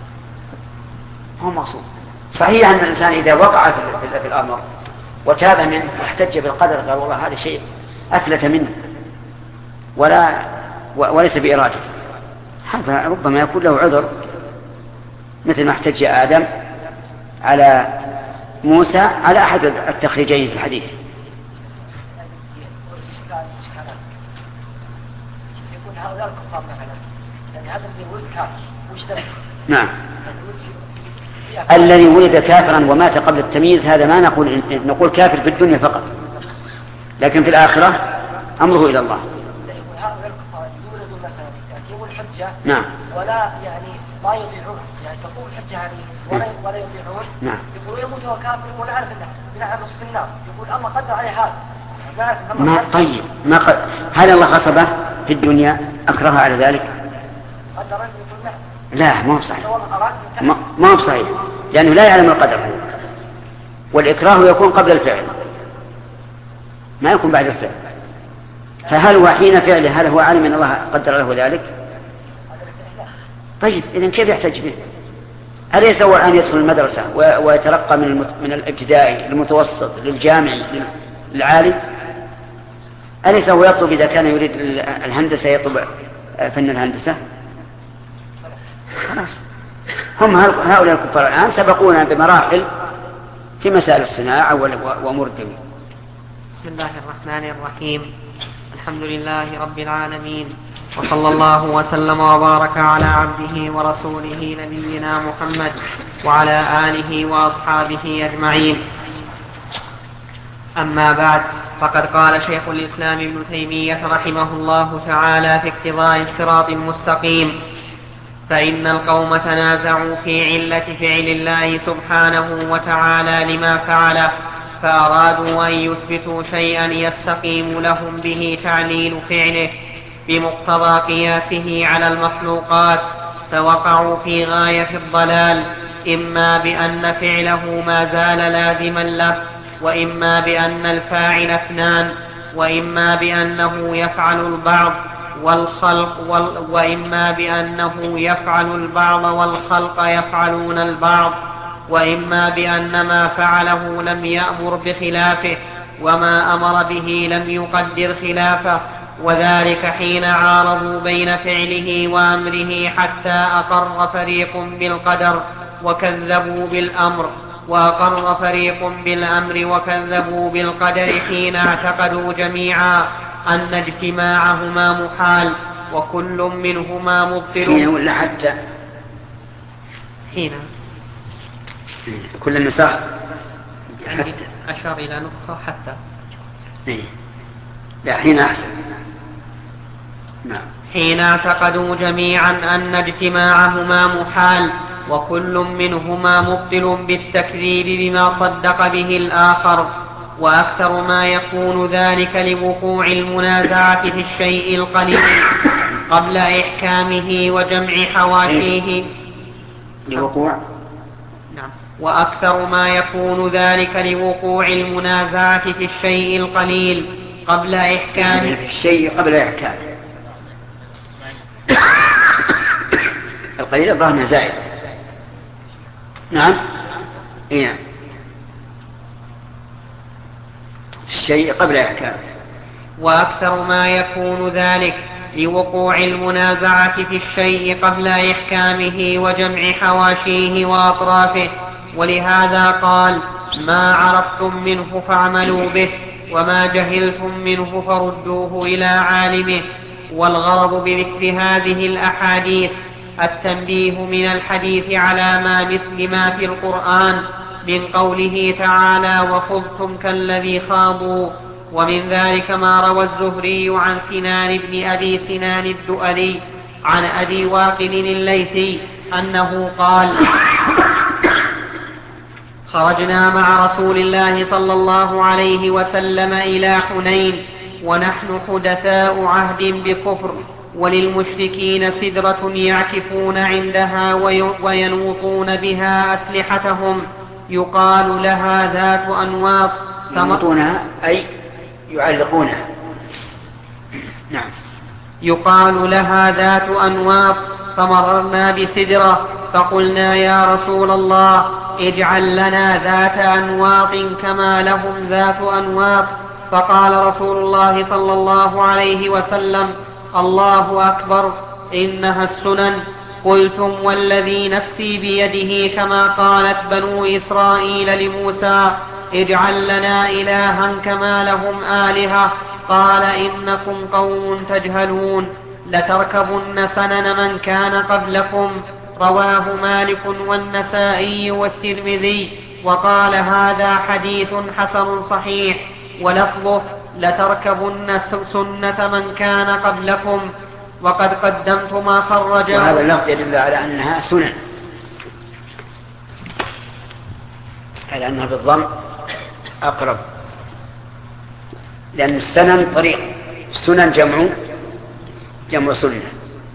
هم غصوب. صحيح أن الإنسان إذا وقع في الأمر وتاب منه واحتج بالقدر قال والله هذا شيء أفلت منه وليس بإرادة، هذا ربما يكون له عذر، مثل ما احتج آدم على موسى على أحد التخريجين في الحديث. هؤلاء الكفار مثلا يعني هذا اللي ولد كافر وش ذلك؟ نعم. الذي ولد كافرا ومات قبل التمييز هذا ما نقول كافر في الدنيا فقط، لكن في الآخرة أمره إلى الله. هؤلاء الكفار يولدوا مثلا يوم الحجة نعم. ولا يعني لا يطيعون، يعني تقوم الحجة عليه ولا يطيعون. نعم. يقول يموت هو كافر ولا عارف نعرف نصف النار، يقول الله قدر عليه هذا. ما طيب هل الله غصبه في الدنيا أكره على ذلك؟ قدر يقول نعم. لا ما هو صحيح، ما هو صحيح، لأنه لا يعلم القدر، والإكراه يكون قبل الفعل ما يكون بعد الفعل. فهل هو حين فعله هل هو عالم أن الله قدر له ذلك؟ طيب إذن كيف يحتج به؟ أليس هو الآن يدخل المدرسة ويترقى من الابتدائي للمتوسط للجامعي للعالي؟ أليس هو يطلب إذا كان يريد الهندسة يطلب فن الهندسة؟ خلاص. هم هؤلاء الكفار الآن سبقونا بمراحل في مسائل الصناعة وأمور الدنيا. بسم الله الرحمن الرحيم. الحمد لله رب العالمين، وصلى الله وسلم وبارك على عبده ورسوله نبينا محمد وعلى آله وأصحابه أجمعين. أما بعد، فقد قال شيخ الإسلام ابن تيمية رحمه الله تعالى في اقتضاء الصراط المستقيم: فإن القوم تنازعوا في علة فعل الله سبحانه وتعالى لما فعل، فأرادوا أن يثبتوا شيئا يستقيم لهم به تعليل فعله بمقتضى قياسه على المخلوقات، فوقعوا في غاية الضلال، إما بأن فعله ما زال لازما له، وإما بأن الفاعل اثنان، وإما بأنه يفعل البعض وإما بأنه يفعل البعض والخلق يفعلون البعض، وإما بأن ما فعله لم يأمر بخلافه، وما أمر به لم يقدر خلافه، وذلك حين عارضوا بين فعله وأمره حتى أقر فريق بالقدر وكذبوا بالأمر، وأقر فريق بالأمر وكذبوا بالقدر حين اعتقدوا جميعا أن اجتماعهما محال وكل منهما مبطل. حين ولا حتى؟ حين كل النساء يعني أشار إلى نسخة حتى. لا حين أحسن. نعم. حين اعتقدوا جميعا أن اجتماعهما محال وكل منهما مبطل بالتكذيب بما صدق به الآخر، وأكثر ما يكون ذلك لوقوع المنازعة في الشيء القليل قبل إحكامه وجمع حواشيه. وأكثر ما يكون ذلك لوقوع المنازعة في الشيء القليل قبل إحكامه. في الشيء قبل إحكامه. القليل الظاهر زائد. نعم. إيه. الشيء قبل إحكامه. وأكثر ما يكون ذلك لوقوع المنازعة في الشيء قبل إحكامه وجمع حواشيه وأطرافه، ولهذا قال: ما عرفتم منه فاعملوا به، وما جهلتم منه فردوه إلى عالمه. والغرض بذكر هذه الأحاديث التنبيه من الحديث على ما مثل ما في القرآن من قوله تعالى: وخذتم كالذي خاضوا. ومن ذلك ما روى الزهري عن سنان بن أبي سنان الدؤلي عن أبي واقد الليثي أنه قال: خرجنا مع رسول الله صلى الله عليه وسلم إلى حنين ونحن حدثاء عهد بكفر، وللمشركين سدرة يعكفون عندها وينوطون بها أسلحتهم يقال لها ذات أنواط. ينوطونها أي يعلقونها. نعم. يقال لها ذات أنواط. فمررنا بسدرة فقلنا: يا رسول الله، اجعل لنا ذات أنواط كما لهم ذات أنواط. فقال رسول الله صلى الله عليه وسلم: الله أكبر، إنها السنن. قلتم: والذي نفسي بيده كما قالت بنو إسرائيل لموسى: اجعل لنا إلها كما لهم آلهة. قال: إنكم قوم تجهلون، لتركبن سنن من كان قبلكم. رواه مالك والنسائي والترمذي، وقال هذا حديث حسن صحيح. ولفظه لتركبن سنة من كان قبلكم. وقد قدمت ما خرجه. وهذا اللفظ يدل على أنها سنن، على أنها بالضم أقرب، لأن السنن طريق، السنن جمع سنة.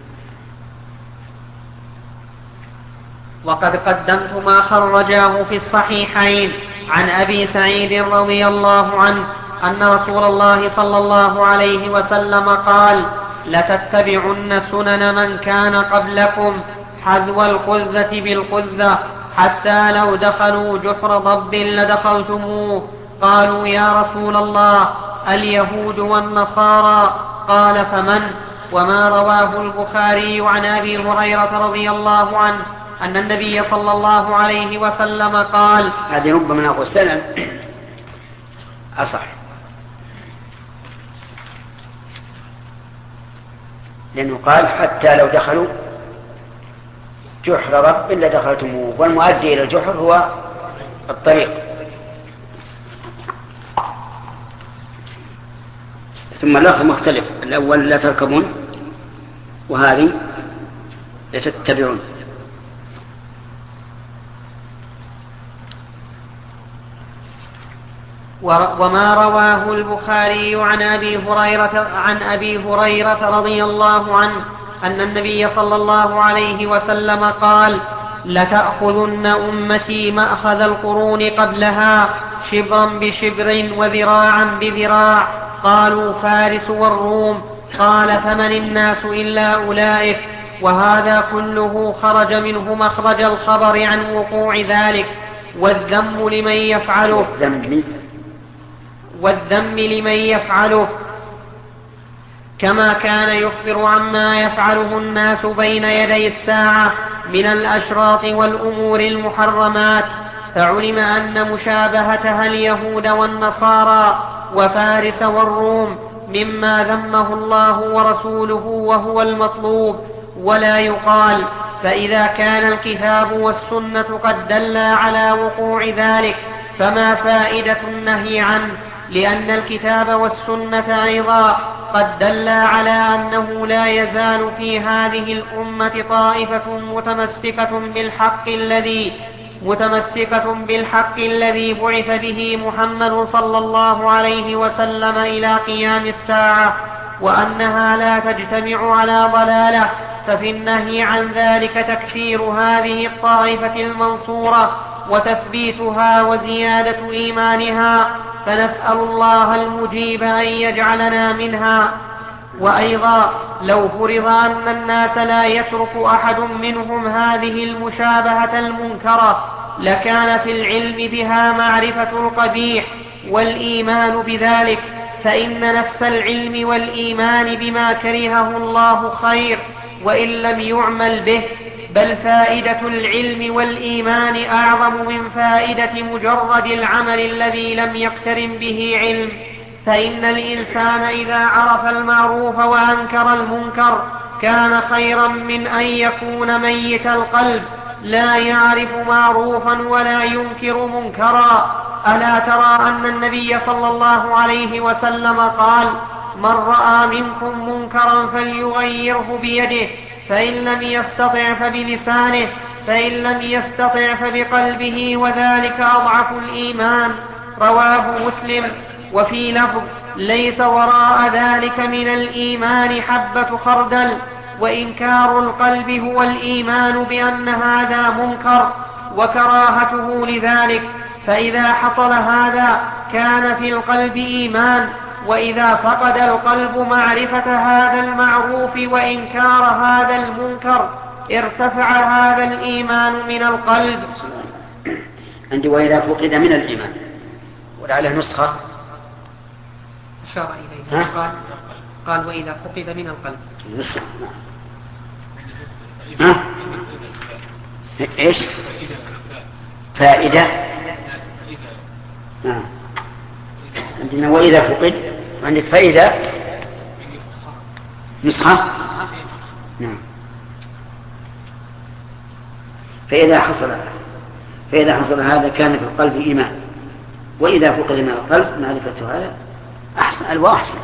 وقد قدمت ما خرجاه في الصحيحين عن أبي سعيد رضي الله عنه أن رسول الله صلى الله عليه وسلم قال: لتتبعن سنن من كان قبلكم حذو القذة بالقذة، حتى لو دخلوا جحر ضب لدخلتموه. قالوا: يا رسول الله، اليهود والنصارى؟ قال: فمن؟ وما رواه البخاري عن أبي هريرة رضي الله عنه أن النبي صلى الله عليه وسلم قال. هذه ربما نقول سنن أصح، لأنه قال: حتى لو دخلوا جحر رب لدخلتموه، والمؤدي إلى الجحر هو الطريق. ثم اللفظ مختلف، الأول لا تركبون، وهذه لتتبعون. وما رواه البخاري عن أبي هريرة رضي الله عنه أن النبي صلى الله عليه وسلم قال: لتأخذن أمتي مأخذ القرون قبلها، شبرا بشبر وذراعا بذراع. قالوا: فارس والروم. قال: فمن الناس إلا أولئك. وهذا كله خرج منه مخرج الخبر عن وقوع ذلك، والذم لمن يفعله، كما كان يخبر عما يفعله الناس بين يدي الساعة من الأشراط والأمور المحرمات. فعلم أن مشابهتها اليهود والنصارى وفارس والروم مما ذمه الله ورسوله وهو المطلوب. ولا يقال: فإذا كان الكتاب والسنة قد دلا على وقوع ذلك فما فائدة النهي عنه، لأن الكتاب والسنة أيضا قد دلا على أنه لا يزال في هذه الأمة طائفة متمسكة بالحق الذي بعث به محمد صلى الله عليه وسلم إلى قيام الساعة، وأنها لا تجتمع على ضلالة. ففي النهي عن ذلك تكثير هذه الطائفة المنصورة وتثبيتها وزيادة إيمانها، فنسأل الله المجيب أن يجعلنا منها. وأيضا لو فرض أن الناس لا يترك أحد منهم هذه المشابهة المنكرة، لكان في العلم بها معرفة القبيح والإيمان بذلك، فإن نفس العلم والإيمان بما كرهه الله خير وإن لم يعمل به، بل فائدة العلم والإيمان أعظم من فائدة مجرد العمل الذي لم يقترن به علم. فإن الإنسان إذا عرف المعروف وأنكر المنكر كان خيرا من أن يكون ميت القلب لا يعرف معروفا ولا ينكر منكرا. ألا ترى أن النبي صلى الله عليه وسلم قال: من رأى منكم منكرا فليغيره بيده، فإن لم يستطع فبلسانه، فإن لم يستطع فبقلبه، وذلك أضعف الإيمان. رواه مسلم. وفي لفظ: ليس وراء ذلك من الإيمان حبة خردل. وإنكار القلب هو الإيمان بأن هذا منكر وكراهته لذلك، فإذا حصل هذا كان في القلب إيمان، وإذا فقد القلب معرفة هذا المعروف وإنكار هذا المنكر ارتفع هذا الإيمان من القلب. عندي وإذا فقد من الإيمان، ولعله نسخة أشار إليه قال وإذا فقد من القلب. إيش فائدة؟ عندنا وإذا فقد، عندك فائدة نسخة نعم. فإذا حصل هذا كان في القلب إيمان، وإذا فقد من القلب معرفة هذا أحسن وأحسن.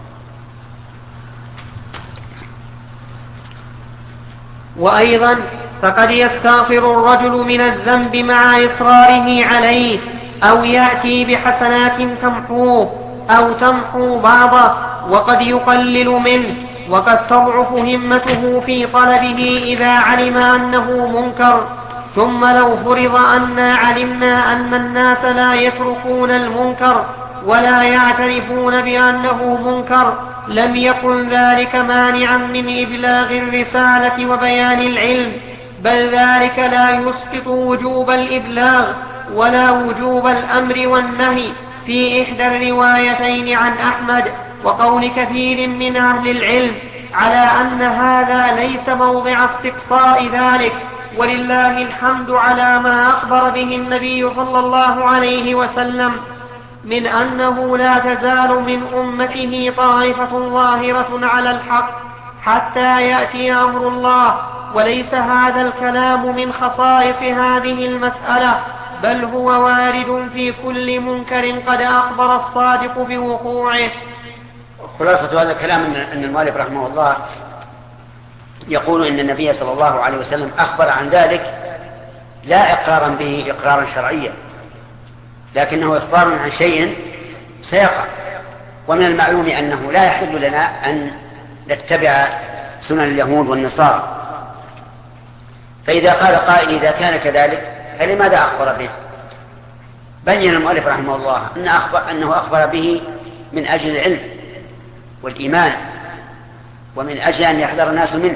وأيضا فقد يستغفر الرجل من الذنب مع إصراره عليه، أو يأتي بحسنات تمحوه أو تمحو بعضه، وقد يقلل منه، وقد تضعف همته في طلبه إذا علم أنه منكر. ثم لو فرض أنا علمنا أن الناس لا يتركون المنكر ولا يعترفون بأنه منكر، لم يكن ذلك مانعا من إبلاغ الرسالة وبيان العلم، بل ذلك لا يسقط وجوب الإبلاغ ولا وجوب الأمر والنهي في إحدى الروايتين عن أحمد وقول كثير من أهل العلم على أن هذا ليس موضع استقصاء ذلك، ولله الحمد على ما أخبر به النبي صلى الله عليه وسلم من أنه لا تزال من أمته طائفة ظاهرة على الحق حتى يأتي أمر الله. وليس هذا الكلام من خصائص هذه المسألة، بل هو وارد في كل منكر قد أخبر الصادق بوقوعه. خلاصة هذا الكلام أن المؤلف رحمه الله يقول إن النبي صلى الله عليه وسلم أخبر عن ذلك لا إقرارا به إقرارا شرعيا، لكنه إخبار عن شيء سيقع. ومن المعلوم أنه لا يحل لنا أن نتبع سنن اليهود والنصارى. فإذا قال قائل إذا كان كذلك فلماذا أخبر به؟ بين المؤلف رحمه الله أنه أخبر به من أجل العلم والإيمان، ومن أجل أن يحذر الناس منه،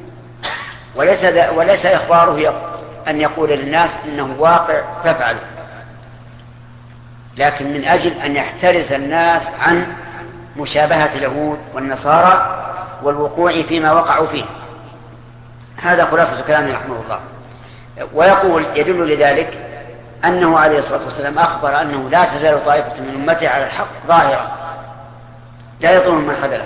وليس إخباره أن يقول للناس إنه واقع فافعلوا، لكن من أجل أن يحترز الناس عن مشابهة اليهود والنصارى والوقوع فيما وقعوا فيه. هذا خلاصة كلامه رحمه الله. ويقول يدل لذلك أنه عليه الصلاة والسلام أخبر أنه لا تزال طائفة من أمته على الحق ظاهرة لا يضرهم من خذلهم،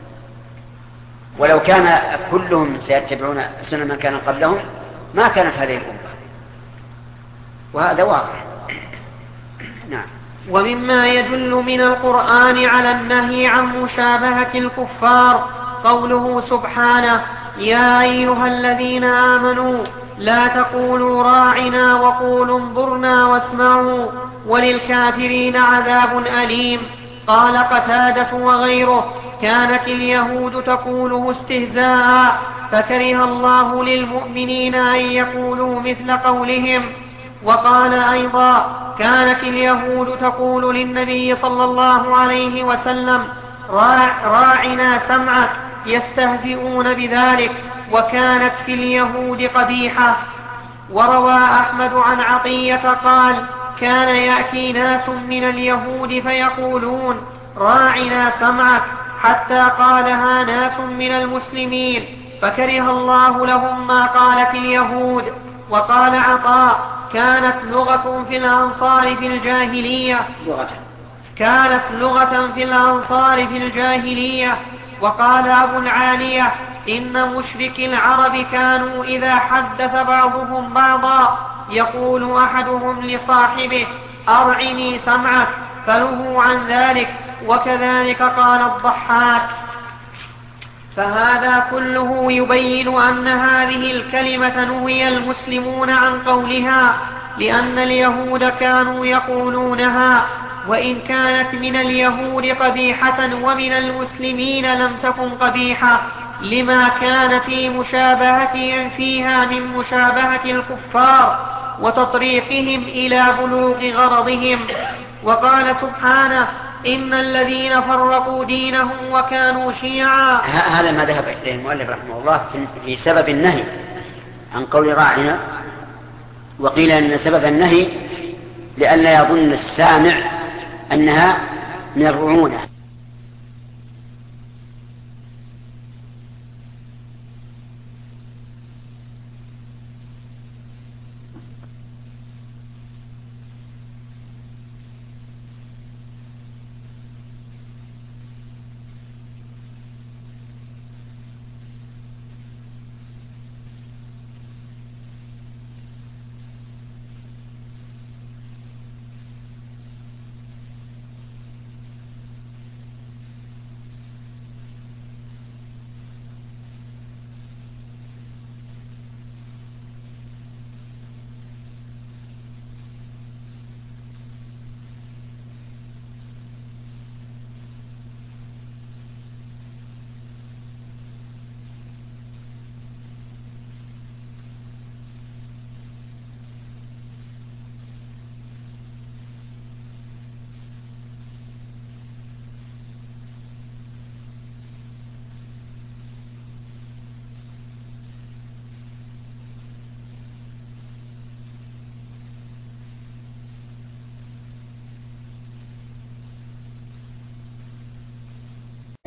ولو كان كلهم سيتبعون سنن من كان قبلهم ما كانت هذه الأمة، وهذا واضح. نعم. ومما يدل من القرآن على النهي عن مشابهة الكفار قوله سبحانه: يا أيها الذين آمنوا لا تقولوا راعنا وقولوا انظرنا واسمعوا وللكافرين عذاب أليم. قال قتادة وغيره: كانت اليهود تقوله استهزاء فكره الله للمؤمنين أن يقولوا مثل قولهم. وقال أيضا: كانت اليهود تقول للنبي صلى الله عليه وسلم: راعنا سمعك، يستهزئون بذلك، وكانت في اليهود قبيحة. وروى أحمد عن عطية قال: كان يأتي ناس من اليهود فيقولون: راعنا سمعك، حتى قالها ناس من المسلمين فكره الله لهم ما قالت اليهود. وقال عطاء: كانت لغة في الأنصار في الجاهلية. وقال أبو العالية: إن مشركي العرب كانوا إذا حدث بعضهم بعضا يقول أحدهم لصاحبه: أرعني سمعك، فنهوا عن ذلك. وكذلك قال الضحاك. فهذا كله يبين أن هذه الكلمة نهي المسلمون عن قولها، لأن اليهود كانوا يقولونها، وإن كانت من اليهود قبيحة ومن المسلمين لم تكن قبيحة، لما كان في مشابهتهم فيها من مشابهة الكفار وتطريقهم إلى بلوغ غرضهم. وقال سبحانه: إن الذين فرقوا دينهم وكانوا شيعا. هذا ما ذهب إليه المؤلف رحمه الله في سبب النهي عن قول راعنا. وقيل أن سبب النهي لأن يظن السامع أنها من الرعونة.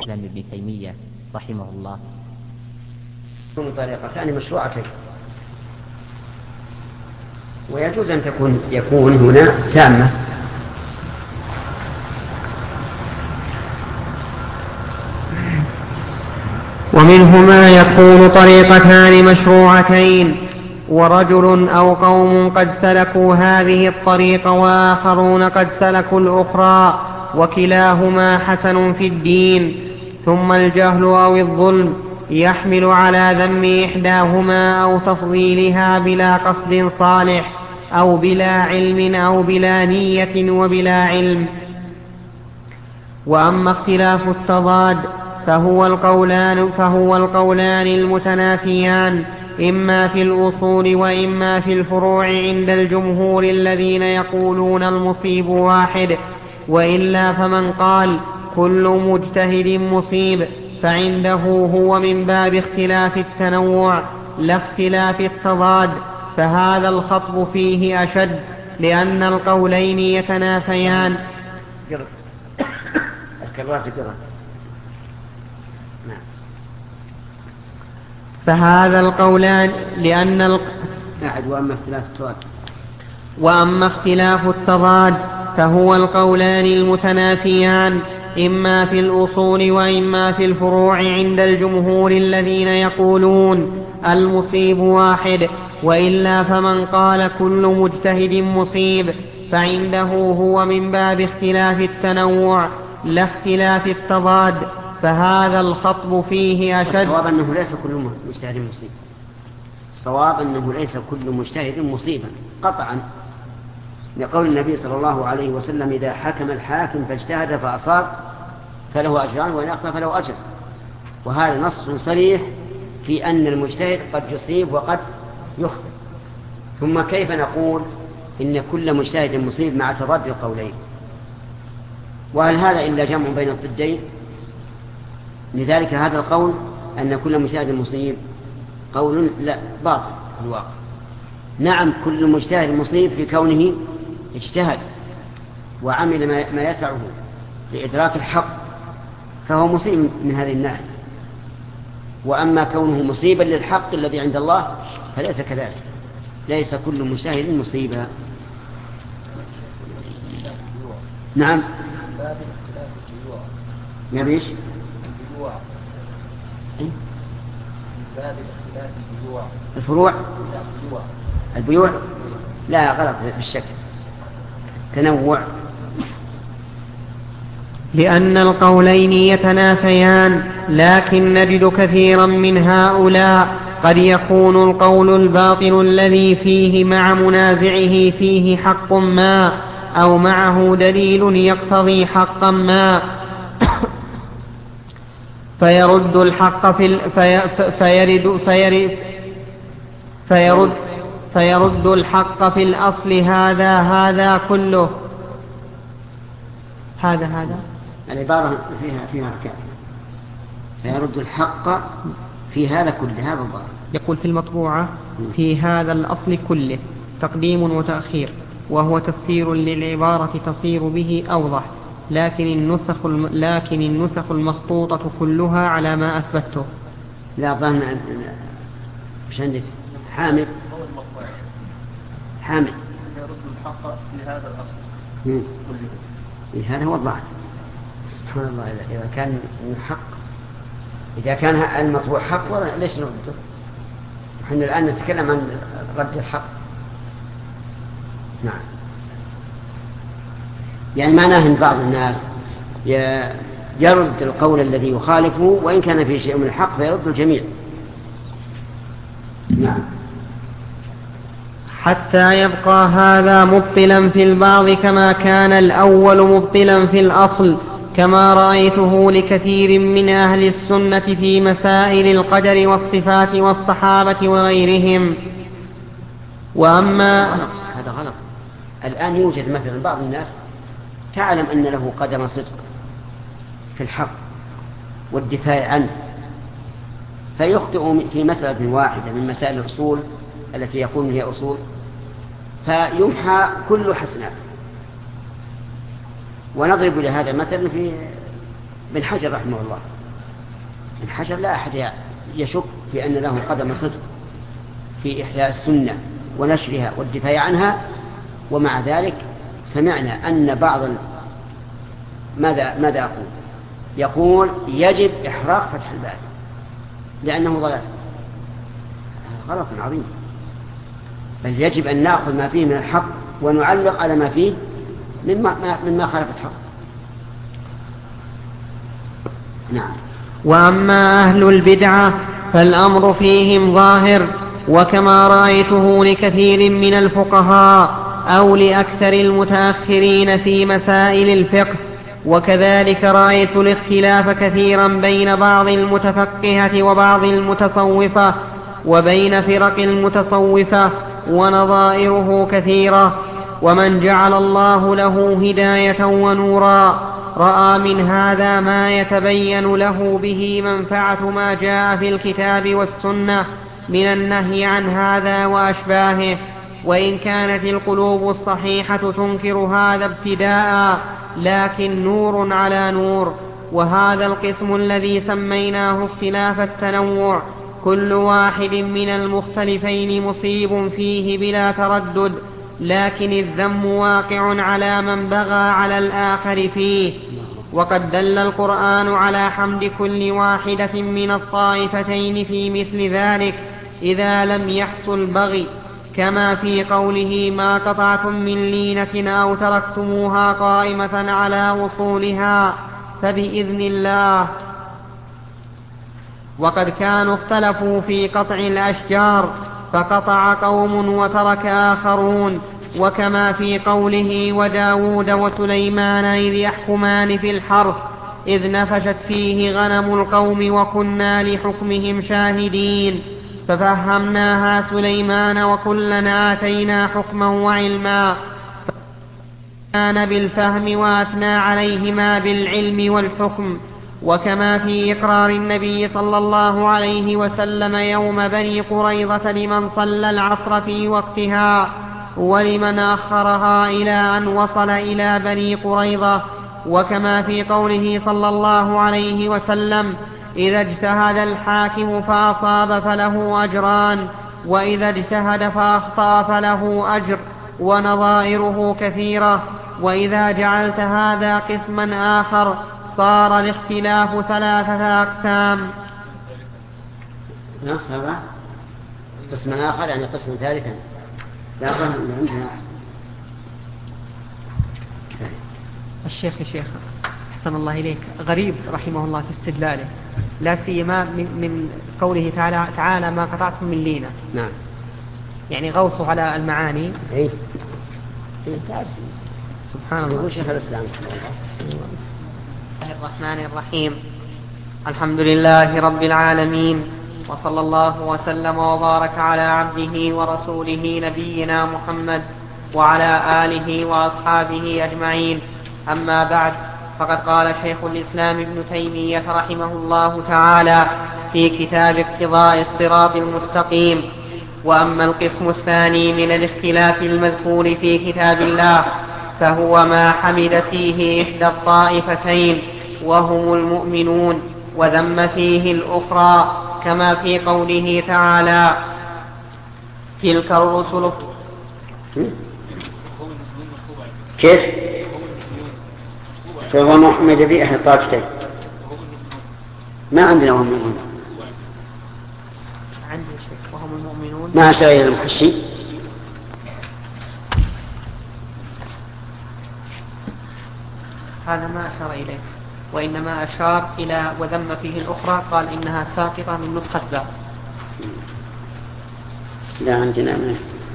الإسلام ابن تيمية رحمه الله. من طريقتان مشروعتين، ويجوز أن يكون هنا تامة. ومنهما يكون طريقتان مشروعتين، ورجل أو قوم قد سلكوا هذه الطريق وآخرون قد سلكوا الأخرى، وكلاهما حسن في الدين. ثم الجهل أو الظلم يحمل على ذم إحداهما أو تفضيلها بلا قصد صالح، أو بلا علم، أو بلا نية وبلا علم. وأما اختلاف التضاد فهو القولان المتنافيان، إما في الأصول وإما في الفروع عند الجمهور الذين يقولون المصيب واحد. وإلا فمن قال كل مجتهد مصيب فعنده هو من باب اختلاف التنوع لا اختلاف التضاد، فهذا الخطب فيه أشد، لأن القولين يتنافيان. فهذا القولان وأما اختلاف التضاد فهو القولان المتنافيان، إما في الأصول وإما في الفروع عند الجمهور الذين يقولون المصيب واحد. وإلا فمن قال كل مجتهد مصيب فعنده هو من باب اختلاف التنوع لا اختلاف التضاد، فهذا الخطب فيه أشد. الصواب أنه ليس كل مجتهد مصيب، الصواب أنه ليس كل مجتهد مصيبا قطعا، لقول النبي صلى الله عليه وسلم إذا حكم الحاكم فاجتهد فأصاب فله أجران وإن أخطأ فله أجر. وهذا نص صريح في أن المجتهد قد يصيب وقد يخطئ. ثم كيف نقول إن كل مجتهد مصيب مع تضاد القولين؟ وهل هذا إلا جمع بين الضدين؟ لذلك هذا القول أن كل مجتهد مصيب قول لا باطل في الواقع. نعم كل مجتهد مصيب في كونه اجتهد وعمل ما يسعه لإدراك الحق فهو مصيب من هذه الناحية، وأما كونه مصيبا للحق الذي عند الله فليس كذلك، ليس كل مجتهد مصيبا. نعم يبيش الفروع البيوع لا غلط في الشكل تنوع، لأن القولين يتنافيان. لكن نجد كثيرا من هؤلاء قد يكون القول الباطل الذي فيه مع منازعه فيه حق ما، أو معه دليل يقتضي حقا ما، فيرد الحق فيرد الحق في الأصل هذا كله. هذا العبارة فيها أركان. فيرد الحق في هذا كله، هذا الظاهر. يقول في المطبوعة في هذا الأصل كله تقديم وتأخير، وهو تفسير للعبارة تصير به أوضح، لكن النسخ المخطوطة كلها على ما أثبته. لا ظن مش عندك حامد يرد الحق لهذا الأصل كله. هذا هو الظاهر. سبحان الله، إذا كان حق، إذا كان المطبوع حق ليش نرده؟ نحن الآن نتكلم عن رد الحق. نعم، يعني معناه أن بعض الناس يرد القول الذي يخالفه وإن كان فيه شيء من الحق فيرد الجميع. نعم، حتى يبقى هذا مبطلا في البعض كما كان الأول مبطلا في الأصل، كما رأيته لكثير من أهل السنة في مسائل القدر والصفات والصحابة وغيرهم. وأما هذا غلط. الآن يوجد مثلا بعض الناس تعلم أن له قدم صدق في الحق والدفاع عنه، فيخطئ في مسألة واحدة من مسائل الأصول التي يقول هي أصول، فيمحى كل حسنات. ونضرب لهذا مثلا في ابن حجر رحمه الله، الحشر لا أحد يشك في أن له قدم صدق في إحياء السنة ونشرها والدفاع عنها، ومع ذلك سمعنا أن بعض ماذا يقول يجب إحراق فتح الباب لأنه ضلال. غلط عظيم، بل يجب أن نأخذ ما فيه من الحق ونعلق على ما فيه مما خالف الحق. نعم. وأما أهل البدعة فالأمر فيهم ظاهر، وكما رأيته لكثير من الفقهاء أو لأكثر المتأخرين في مسائل الفقه، وكذلك رأيت الاختلاف كثيرا بين بعض المتفقهة وبعض المتصوفة وبين فرق المتصوفة، ونظائره كثيرة. ومن جعل الله له هداية ونورا رأى من هذا ما يتبين له به منفعة ما جاء في الكتاب والسنة من النهي عن هذا وأشباهه، وإن كانت القلوب الصحيحة تنكر هذا ابتداء، لكن نور على نور. وهذا القسم الذي سميناه اختلاف التنوع كل واحد من المختلفين مصيب فيه بلا تردد، لكن الذم واقع على من بغى على الآخر فيه. وقد دل القرآن على حمد كل واحدة من الطائفتين في مثل ذلك إذا لم يحصل بغي، كما في قوله ما قطعتم من لينة أو تركتموها قائمة على وصولها فبإذن الله. وقد كانوا اختلفوا في قطع الأشجار فقطع قوم وترك آخرون، وكما في قوله وداود وسليمان إذ يحكمان في الحرث إذ نفشت فيه غنم القوم وكنا لحكمهم شاهدين، ففهمناها سليمان وكلنا آتينا حكما وعلما، فكان بالفهم وأثنى عليهما بالعلم والحكم. وكما في إقرار النبي صلى الله عليه وسلم يوم بني قريظة لمن صلى العصر في وقتها ولمن أخرها إلى أن وصل إلى بني قريظة. وكما في قوله صلى الله عليه وسلم إذا اجتهد الحاكم فأصاب فله أجران، وإذا اجتهد فأخطأ فله أجر، ونظائره كثيرة. وإذا جعلت هذا قسما آخر صار الاختلاف 3 أقسام. قسم آخر يعني قسم ثالثا. لا أظن أن عندنا أحسن. الشيخ أحسن الله إليك غريب رحمه الله في استدلاله، لا سيما من قوله تعالى ما قطعتم من لينة. نعم. يعني غوصوا على المعاني. إيه. سبحان الله. يقول شيخ الإسلام الرحمن الرحيم. الحمد لله رب العالمين، وصلى الله وسلم وبارك على عبده ورسوله نبينا محمد وعلى آله وأصحابه أجمعين. أما بعد، فقد قال شيخ الإسلام ابن تيمية رحمه الله تعالى في كتاب اقتضاء الصراط المستقيم: وأما القسم الثاني من الاختلاف المذكور في كتاب الله فهو ما حمد فيه إحدى الطائفتين وهم المؤمنون، وذم فيه الأخرى، كما في قوله تعالى تلك الرسل. كيف؟ فهو محمد في أحد الطائفتين. ما عندنا وهم المؤمنون. عندي شيء وهم المؤمنون ما أشار إلى المحشي. هذا ما أشار إليه، وإنما أشار إلى وذم فيه الأخرى، قال إنها ساقطة من نسخة ذا. لا عندنا منه.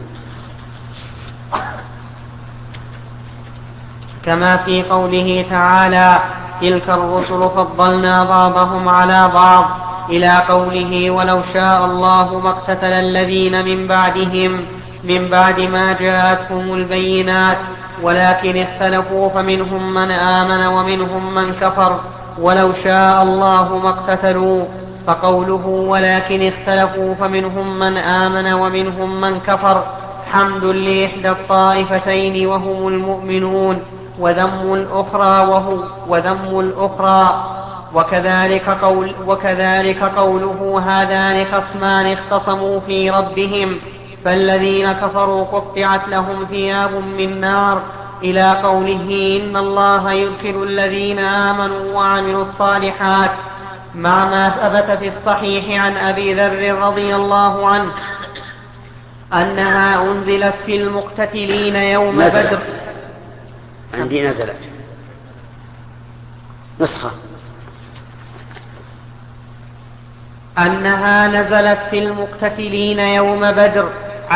كما في قوله تعالى تلك الرسل فضلنا بعضهم على بعض، إلى قوله ولو شاء الله ما اقتتل الذين من بعدهم من بعد ما جاءتهم البينات ولكن اختلفوا فمنهم من آمن ومنهم من كفر ولو شاء الله ما اقتتلوا. فقوله ولكن اختلفوا فمنهم من آمن ومنهم من كفر حمد لإحدى الطائفتين وهم المؤمنون، وذم الأخرى وكذلك قوله هذان خصمان اختصموا في ربهم فالذين كفروا قطعت لهم ثياب من نار إلى قوله إن الله يدخل الذين آمنوا وعملوا الصالحات، مع ما ثبت في الصحيح عن أبي ذر رضي الله عنه أنها أنزلت في المقتتلين يوم بدر. عندي نزلت نسخة أنها نزلت في المقتتلين يوم بدر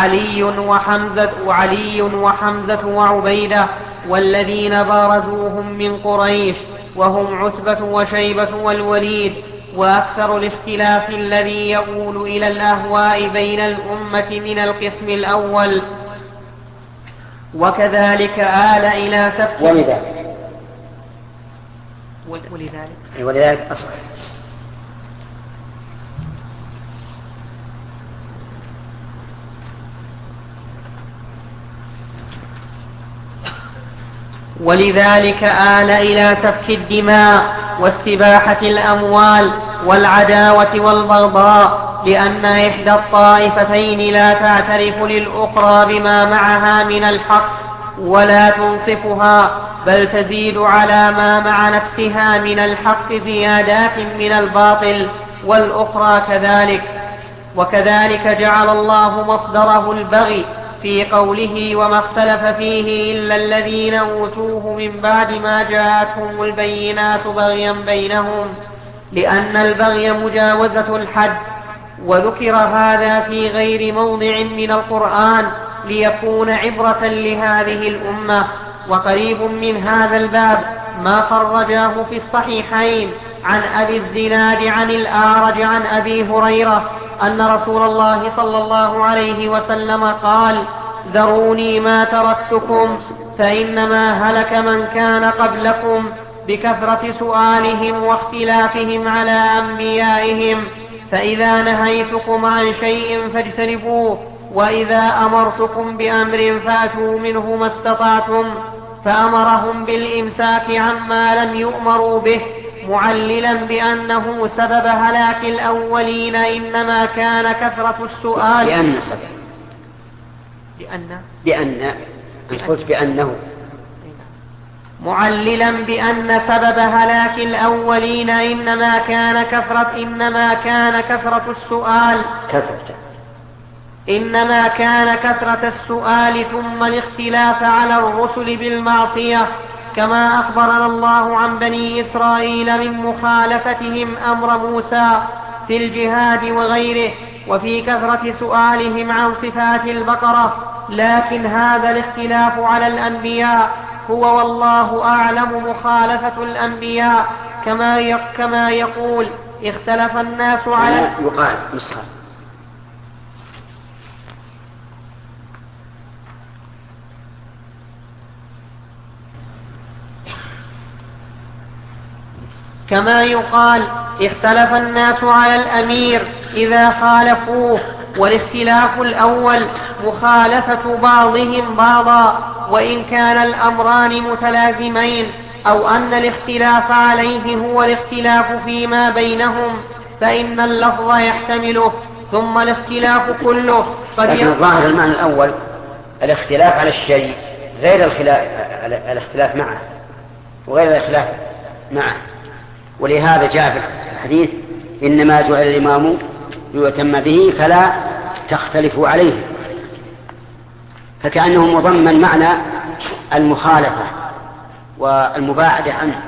علي وحمزة وعبيدة والذين بارزوهم من قريش وهم عتبة وشيبة والوليد، وأكثر الاختلاف الذي يؤول إلى الأهواء بين الأمة من القسم الأول. وكذلك آل إلى سبت ولذلك أصل ولذلك آل إلى سفك الدماء واستباحة الأموال والعداوة والبغضاء، لأن إحدى الطائفتين لا تعترف للأخرى بما معها من الحق ولا تنصفها، بل تزيد على ما مع نفسها من الحق زيادات من الباطل، والأخرى كذلك. وكذلك جعل الله مصدره البغي في قوله وما اختلف فيه إلا الذين أوتوه من بعد ما جاءتهم البينات بغيا بينهم، لأن البغي مجاوزة الحد. وذكر هذا في غير موضع من القرآن ليكون عبرة لهذه الأمة. وقريب من هذا الباب ما خرجاه في الصحيحين عن أبي الزناد عن الأعرج عن أبي هريرة أن رسول الله صلى الله عليه وسلم قال ذروني ما تركتكم فإنما هلك من كان قبلكم بكثرة سؤالهم واختلافهم على أنبيائهم، فإذا نهيتكم عن شيء فاجتنبوه، وإذا أمرتكم بأمر فأتوا منه ما استطعتم. فأمرهم بالإمساك عما لم يؤمروا به، معللا بأنه سبب هلاك الأولين إنما كان كثرة السؤال معللا بأن سبب هلاك الأولين إنما كان كثرة السؤال ثم الاختلاف على الرسل بالمعصية، كما أخبرنا الله عن بني إسرائيل من مخالفتهم أمر موسى في الجهاد وغيره، وفي كثرة سؤالهم عن صفات البقرة. لكن هذا الاختلاف على الأنبياء هو والله أعلم مخالفة الأنبياء، كما يقول اختلف الناس على اختلف الناس على الأمير إذا خالفوه، والاختلاف الأول مخالفة بعضهم بعضا، وإن كان الأمران متلازمين، أو أن الاختلاف عليه هو الاختلاف فيما بينهم، فإن اللفظ يحتمله، ثم الاختلاف كله لكن ظاهر المعنى الأول الاختلاف على الشيء غير الاختلاف معه وغير الاختلاف معه. ولهذا جاء في الحديث إنما جعل الإمام ليؤتم به فلا تختلفوا عليه، فكأنه مضمن معنى المخالفة والمباعدة عنه.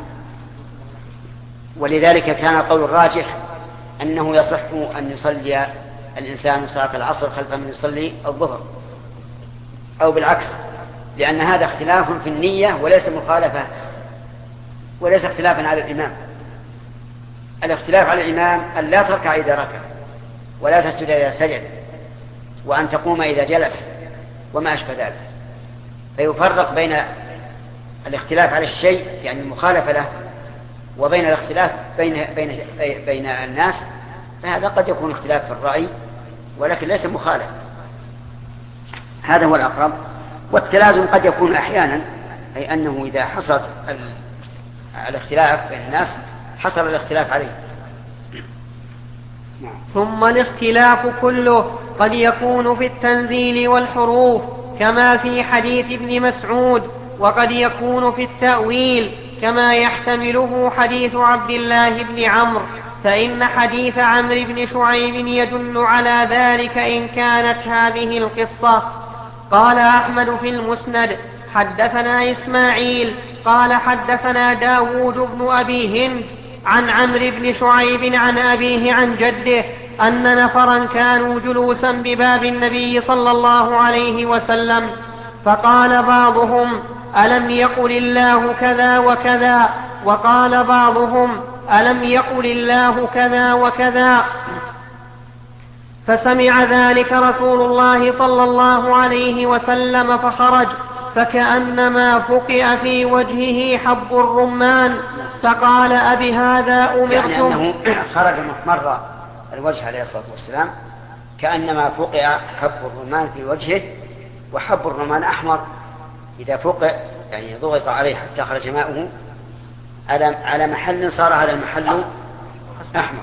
ولذلك كان القول الراجح أنه يصح أن يصلي الإنسان صلاة العصر خلف من يصلي الظهر، أو بالعكس، لأن هذا اختلاف في النية وليس مخالفة، وليس اختلافا على الإمام. الاختلاف على الإمام أن لا تركع إذا ركع، ولا تسجد إذا سجد، وأن تقوم إذا جلس، وما أشبه ذلك. فيفرق بين الاختلاف على الشيء يعني المخالفة له، وبين الاختلاف بين الناس، فهذا قد يكون اختلاف في الرأي ولكن ليس مخالف. هذا هو الأقرب. والتلازم قد يكون أحيانا، أي أنه إذا حصل الاختلاف بين الناس حصل الاختلاف عليه. ثم الاختلاف كله قد يكون في التنزيل والحروف كما في حديث ابن مسعود، وقد يكون في التأويل كما يحتمله حديث عبد الله بن عمرو، فإن حديث عمرو بن شعيب يدل على ذلك إن كانت هذه القصة. قال أحمد في المسند حدثنا إسماعيل قال حدثنا داود بن أبي هند عن عمرو بن شعيب عن أبيه عن جده أن نفرا كانوا جلوسا بباب النبي صلى الله عليه وسلم، فقال بعضهم ألم يقل الله كذا وكذا، وقال بعضهم ألم يقل الله كذا وكذا، فسمع ذلك رسول الله صلى الله عليه وسلم فخرج، فكأنما فقئ في وجهه حب الرمان، فقال أبهذا أمرتم؟ يعني أنه خرج محمر الوجه عليه الصلاة والسلام كأنما فقئ حب الرمان في وجهه، وحب الرمان أحمر، إذا فقئ يعني ضغط عليه حتى خرج ماؤه على محل صار هذا المحل أحمر.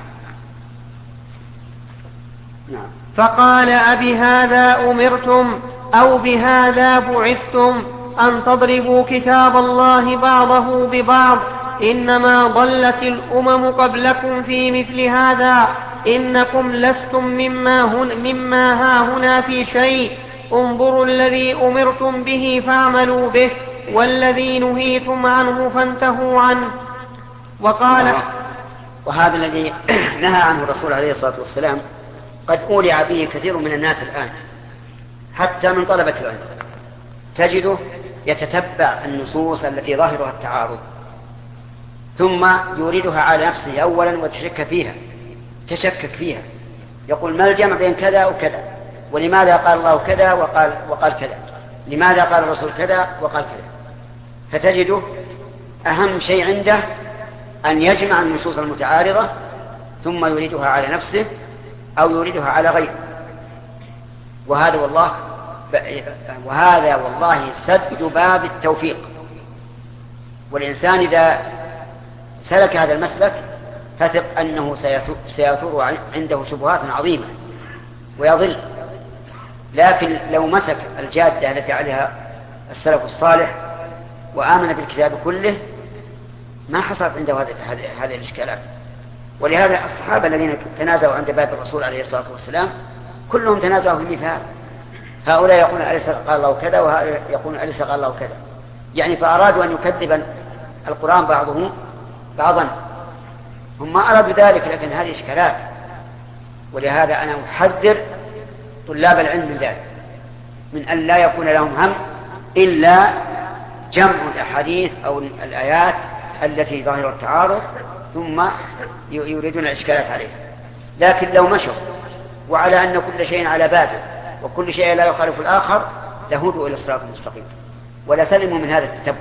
نعم. فقال أبهذا أمرتم أو بهذا بعثتم أن تضربوا كتاب الله بعضه ببعض؟ إنما ضلت الأمم قبلكم في مثل هذا، إنكم لستم مما هاهنا في شيء، انظروا الذي أمرتم به فاعملوا به، والذي نهيتم عنه فانتهوا عنه. وقال وهذا الذي نهى عنه الرسول عليه الصلاة والسلام قد أولع به كثير من الناس الآن، حتى من طلبة العلم تجده يتتبع النصوص التي ظاهرها التعارض، ثم يريدها على نفسه أولا وتشكك فيها، يقول ما الجمع بين كذا وكذا، ولماذا قال الله كذا وقال كذا، لماذا قال الرسول كذا وقال كذا. فتجده أهم شيء عنده أن يجمع النصوص المتعارضة ثم يريدها على نفسه أو يريدها على غيره، وهذا والله سد باب التوفيق. والإنسان إذا سلك هذا المسلك فثق أنه سيثور عنده شبهات عظيمة ويضل. لكن لو مسك الجادة التي عليها السلف الصالح وآمن بالكتاب كله ما حصلت عنده هذه الإشكالات. ولهذا الصحابة الذين تنازعوا عند باب الرسول عليه الصلاة والسلام كلهم تنازعوا في مثال، هؤلاء يقولون أليس قال الله كذا، وهؤلاء يقولون أليس قال الله كذا، يعني فأرادوا أن يكذب القرآن بعضهم بعضا، هم ما أرادوا ذلك، لكن هذه إشكالات. ولهذا أنا أحذر طلاب العلم من ذلك، من أن لا يكون لهم هم إلا جمع الأحاديث أو الآيات التي ظاهر التعارض ثم يريدون الإشكالات عليها. لكن لو مشوا وعلى أن كل شيء على بابه وكل شيء لا يخالف الآخر لهدوا إلى الصراط المستقيم ولا سلموا من هذا التتبع.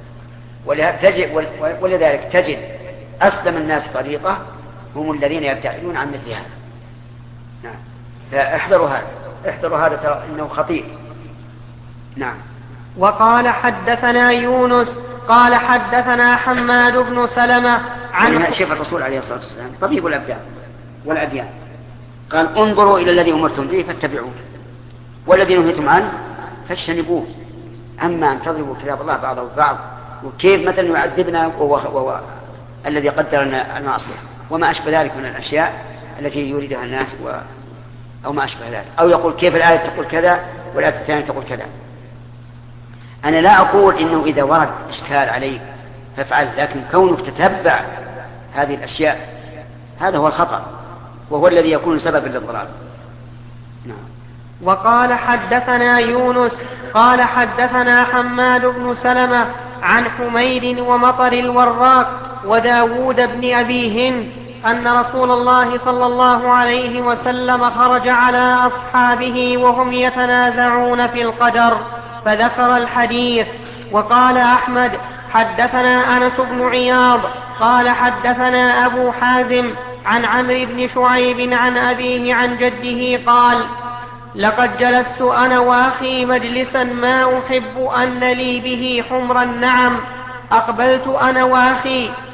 ولذلك تجد أسلم الناس طريقة هم الذين يبتعدون عن مثل هذا. نعم. فاحذروا هذا ترى إنه خطير. نعم. وقال حدثنا يونس قال حدثنا حماد بن سلمة عن شيخ الرسول عليه الصلاة والسلام طبيب الأبدان والأديان قال انظروا إلى الذي أمرتم به فاتبعوه والذي نهيتم عنه فاجتنبوه. أما أن تضربوا كتاب الله بعضه ببعض وكيف مثلا يعذبنا وهو الذي قدر لنا المعصية وما أشبه ذلك من الأشياء التي يريدها الناس أو ما أشبه ذلك، أو يقول كيف الآية تقول كذا والآية الثانية تقول كذا. أنا لا أقول إنه إذا ورد إشكال عليك فافعل، لكن كونك تتبع هذه الأشياء هذا هو الخطأ وهو الذي يكون سببا للضلال. نعم. وقال حدثنا يونس قال حدثنا حماد بن سلمة عن حميد ومطر الوراق وداود بن أبي هند أن رسول الله صلى الله عليه وسلم خرج على أصحابه وهم يتنازعون في القدر فذكر الحديث. وقال أحمد حدثنا أنس بن عياض قال حدثنا أبو حازم عن عمرو بن شعيب عن أبيه عن جده قال لقد جلست أنا وأخي مجلسا ما أحب أن لي به حمر النعم، أقبلت أنا وأخي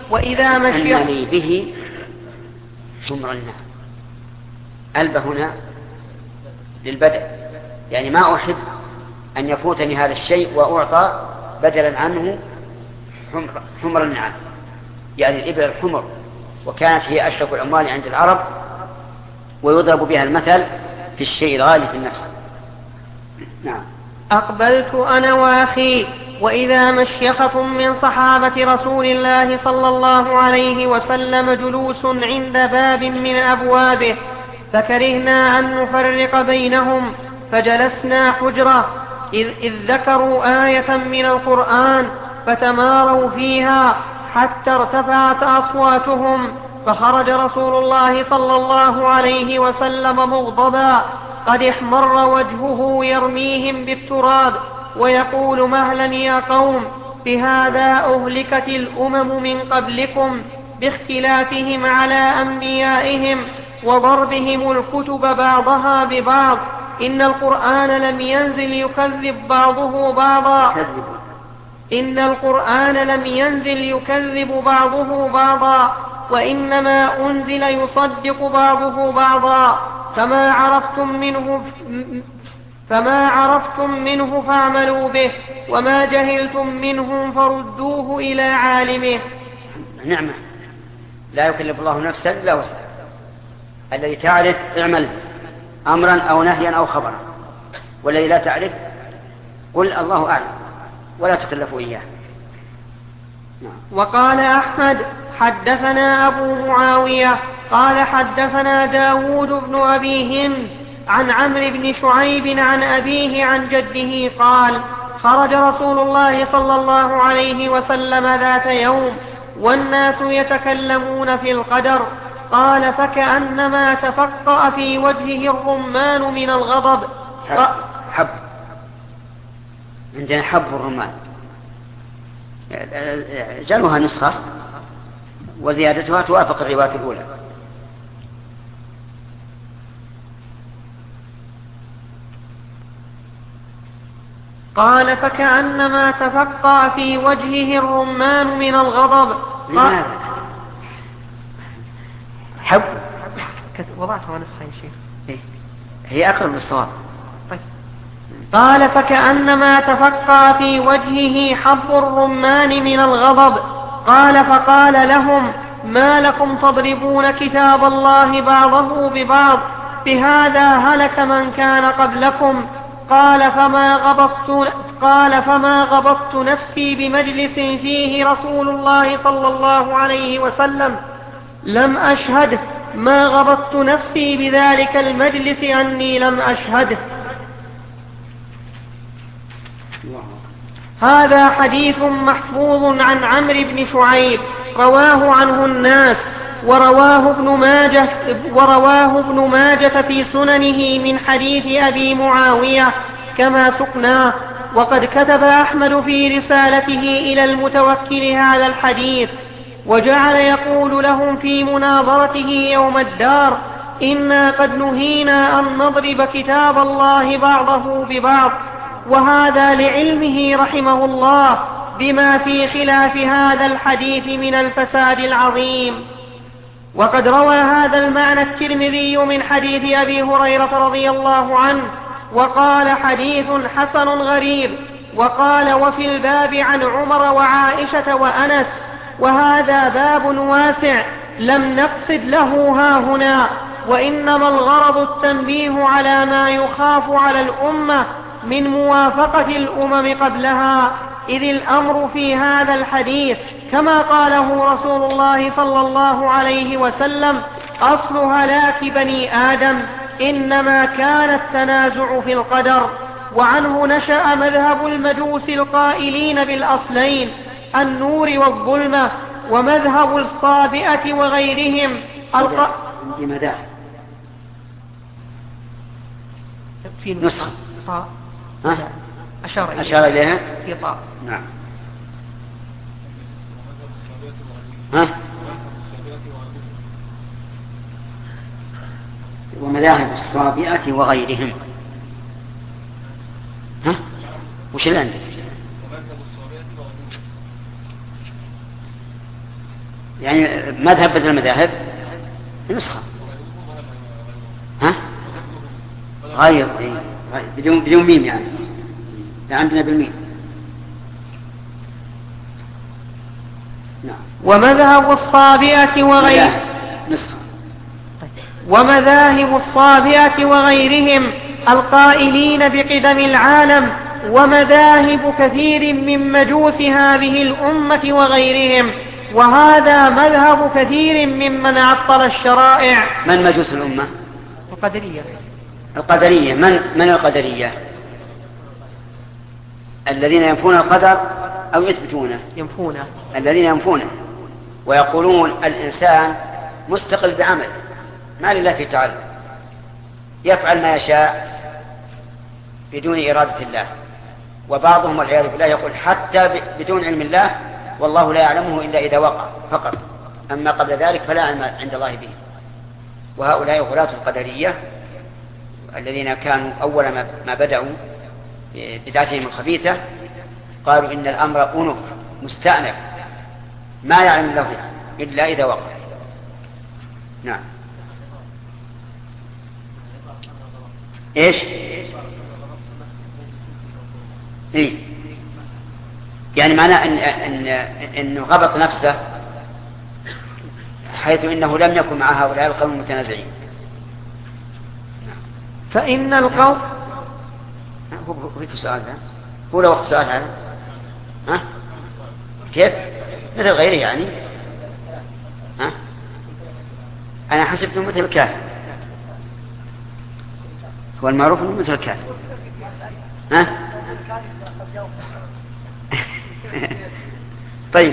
وإذا مشي أنني به حمر النعم. ألبه هنا للبدء، يعني ما أحب أن يفوتني هذا الشيء وأعطى بدلا عنه حمر النعم، يعني الإبل الحمر، وكانت هي أشرف الأموال عند العرب، ويضرب بها المثل في الشيء الغالي في النفس. نعم. أقبلت أنا وأخي وإذا مشيخة من صحابة رسول الله صلى الله عليه وسلم جلوس عند باب من أبوابه، فكرهنا أن نفرق بينهم فجلسنا حجرة، إذ ذكروا آية من القرآن فتماروا فيها حتى ارتفعت أصواتهم، فخرج رسول الله صلى الله عليه وسلم مغضبا قد احمر وجهه يرميهم بالتراب ويقول: مهلا يا قوم، بهذا أهلكت الأمم من قبلكم باختلافهم على أنبيائهم وضربهم الكتب بعضها ببعض، إن القرآن لم ينزل يكذب بعضه بعضا، إن القرآن لم ينزل يكذب بعضه بعضا، وإنما أنزل يصدق بعضه بعضا، فما عرفتم منه فاعملوا به، وما جهلتم منه فردوه إلى عالمه. نعمة، لا يكلف الله نفسا إلا وسعها، الذي تعرف اعمل أمرا أو نهيا أو خبرا، والذي لا تعرف قل الله أعلم ولا تكلفوا إياه. وقال أحمد: حدثنا أبو معاوية قال حدثنا داود بن أبي هند عن عمرو بن شعيب عن أبيه عن جده قال: خرج رسول الله صلى الله عليه وسلم ذات يوم والناس يتكلمون في القدر، قال: فكأنما تفقأ في وجهه الرمان من الغضب. حب، عندنا حب الرمان، جعلوها نسخة وزيادتها توافق الرواية الأولى. قال: فكأنما تفقأ في وجهه الرمان من الغضب. لماذا؟ حب وضعتها نسخة يا شيخ، هي أقرب للصواب. قال: فكأنما تفقأ في وجهه حب الرمان من الغضب. قال: فقال لهم: ما لكم تضربون كتاب الله بعضه ببعض، بهذا هلك من كان قبلكم. قال: فما غبطت نفسي بمجلس فيه رسول الله صلى الله عليه وسلم لم أشهده، ما غبطت نفسي بذلك المجلس أني لم أشهده. هذا حديث محفوظ عن عمرو بن شعيب رواه عنه الناس، ورواه ابن ماجة في سننه من حديث أبي معاوية كما سقناه. وقد كتب أحمد في رسالته إلى المتوكل هذا الحديث، وجعل يقول لهم في مناظرته يوم الدار: إنا قد نهينا أن نضرب كتاب الله بعضه ببعض، وهذا لعلمه رحمه الله بما في خلاف هذا الحديث من الفساد العظيم. وقد روى هذا المعنى الترمذي من حديث أبي هريرة رضي الله عنه وقال: حديث حسن غريب. وقال: وفي الباب عن عمر وعائشة وأنس، وهذا باب واسع لم نقصد له هاهنا، وإنما الغرض التنبيه على ما يخاف على الأمة من موافقة الأمم قبلها، إذ الأمر في هذا الحديث كما قاله رسول الله صلى الله عليه وسلم: أصل هلاك بني آدم إنما كان التنازع في القدر. وعنه نشأ مذهب المجوس القائلين بالأصلين النور والظلمة، ومذهب الصابئة وغيرهم في نسخة أشار إليها في طاء. نعم. ومذاهب الصابئة وغيرهم. وش اللي عندك؟ يعني مذهب بدل المذاهب نسخة. ها؟ غير بدون ميم يعني. عندنا بالميم. نعم. ومذهب الصابئة ومذاهب الصابئة وغيرهم القائلين بقدم العالم، ومذاهب كثير من مجوس هذه الأمة وغيرهم، وهذا مذهب كثير ممن عطل الشرائع. من مجوس الأمة؟ القدرية. من القدرية؟ الذين ينفون القدر أو يثبتونه؟ ينفونه. الذين ينفونه ويقولون الإنسان مستقل بعمل، ما لله في تعالى، يفعل ما يشاء بدون إرادة الله. وبعضهم والعياذ بالله يقول حتى بدون علم الله، والله لا يعلمه إلا إذا وقع فقط، أما قبل ذلك فلا علم عند الله به. وهؤلاء غلاة القدرية الذين كانوا أول ما بدأوا بدعتهم الخبيثة قالوا إن الأمر أنف مستأنف ما يعلم الله إلا إذا وقع. نعم. إيش؟ إيه؟ يعني معناه إنه غبط نفسه حيث إنه لم يكن مع هؤلاء القوم المتنازعين. فإن القوم هو في سؤال هذا؟ هو لو وقت سؤال هذا؟ ها؟ كيف؟ مثل غيره يعني؟ ها؟ أنا حسبته مثل الكافر. هو المعروف أنه مثل الكافر. ها؟ طيب.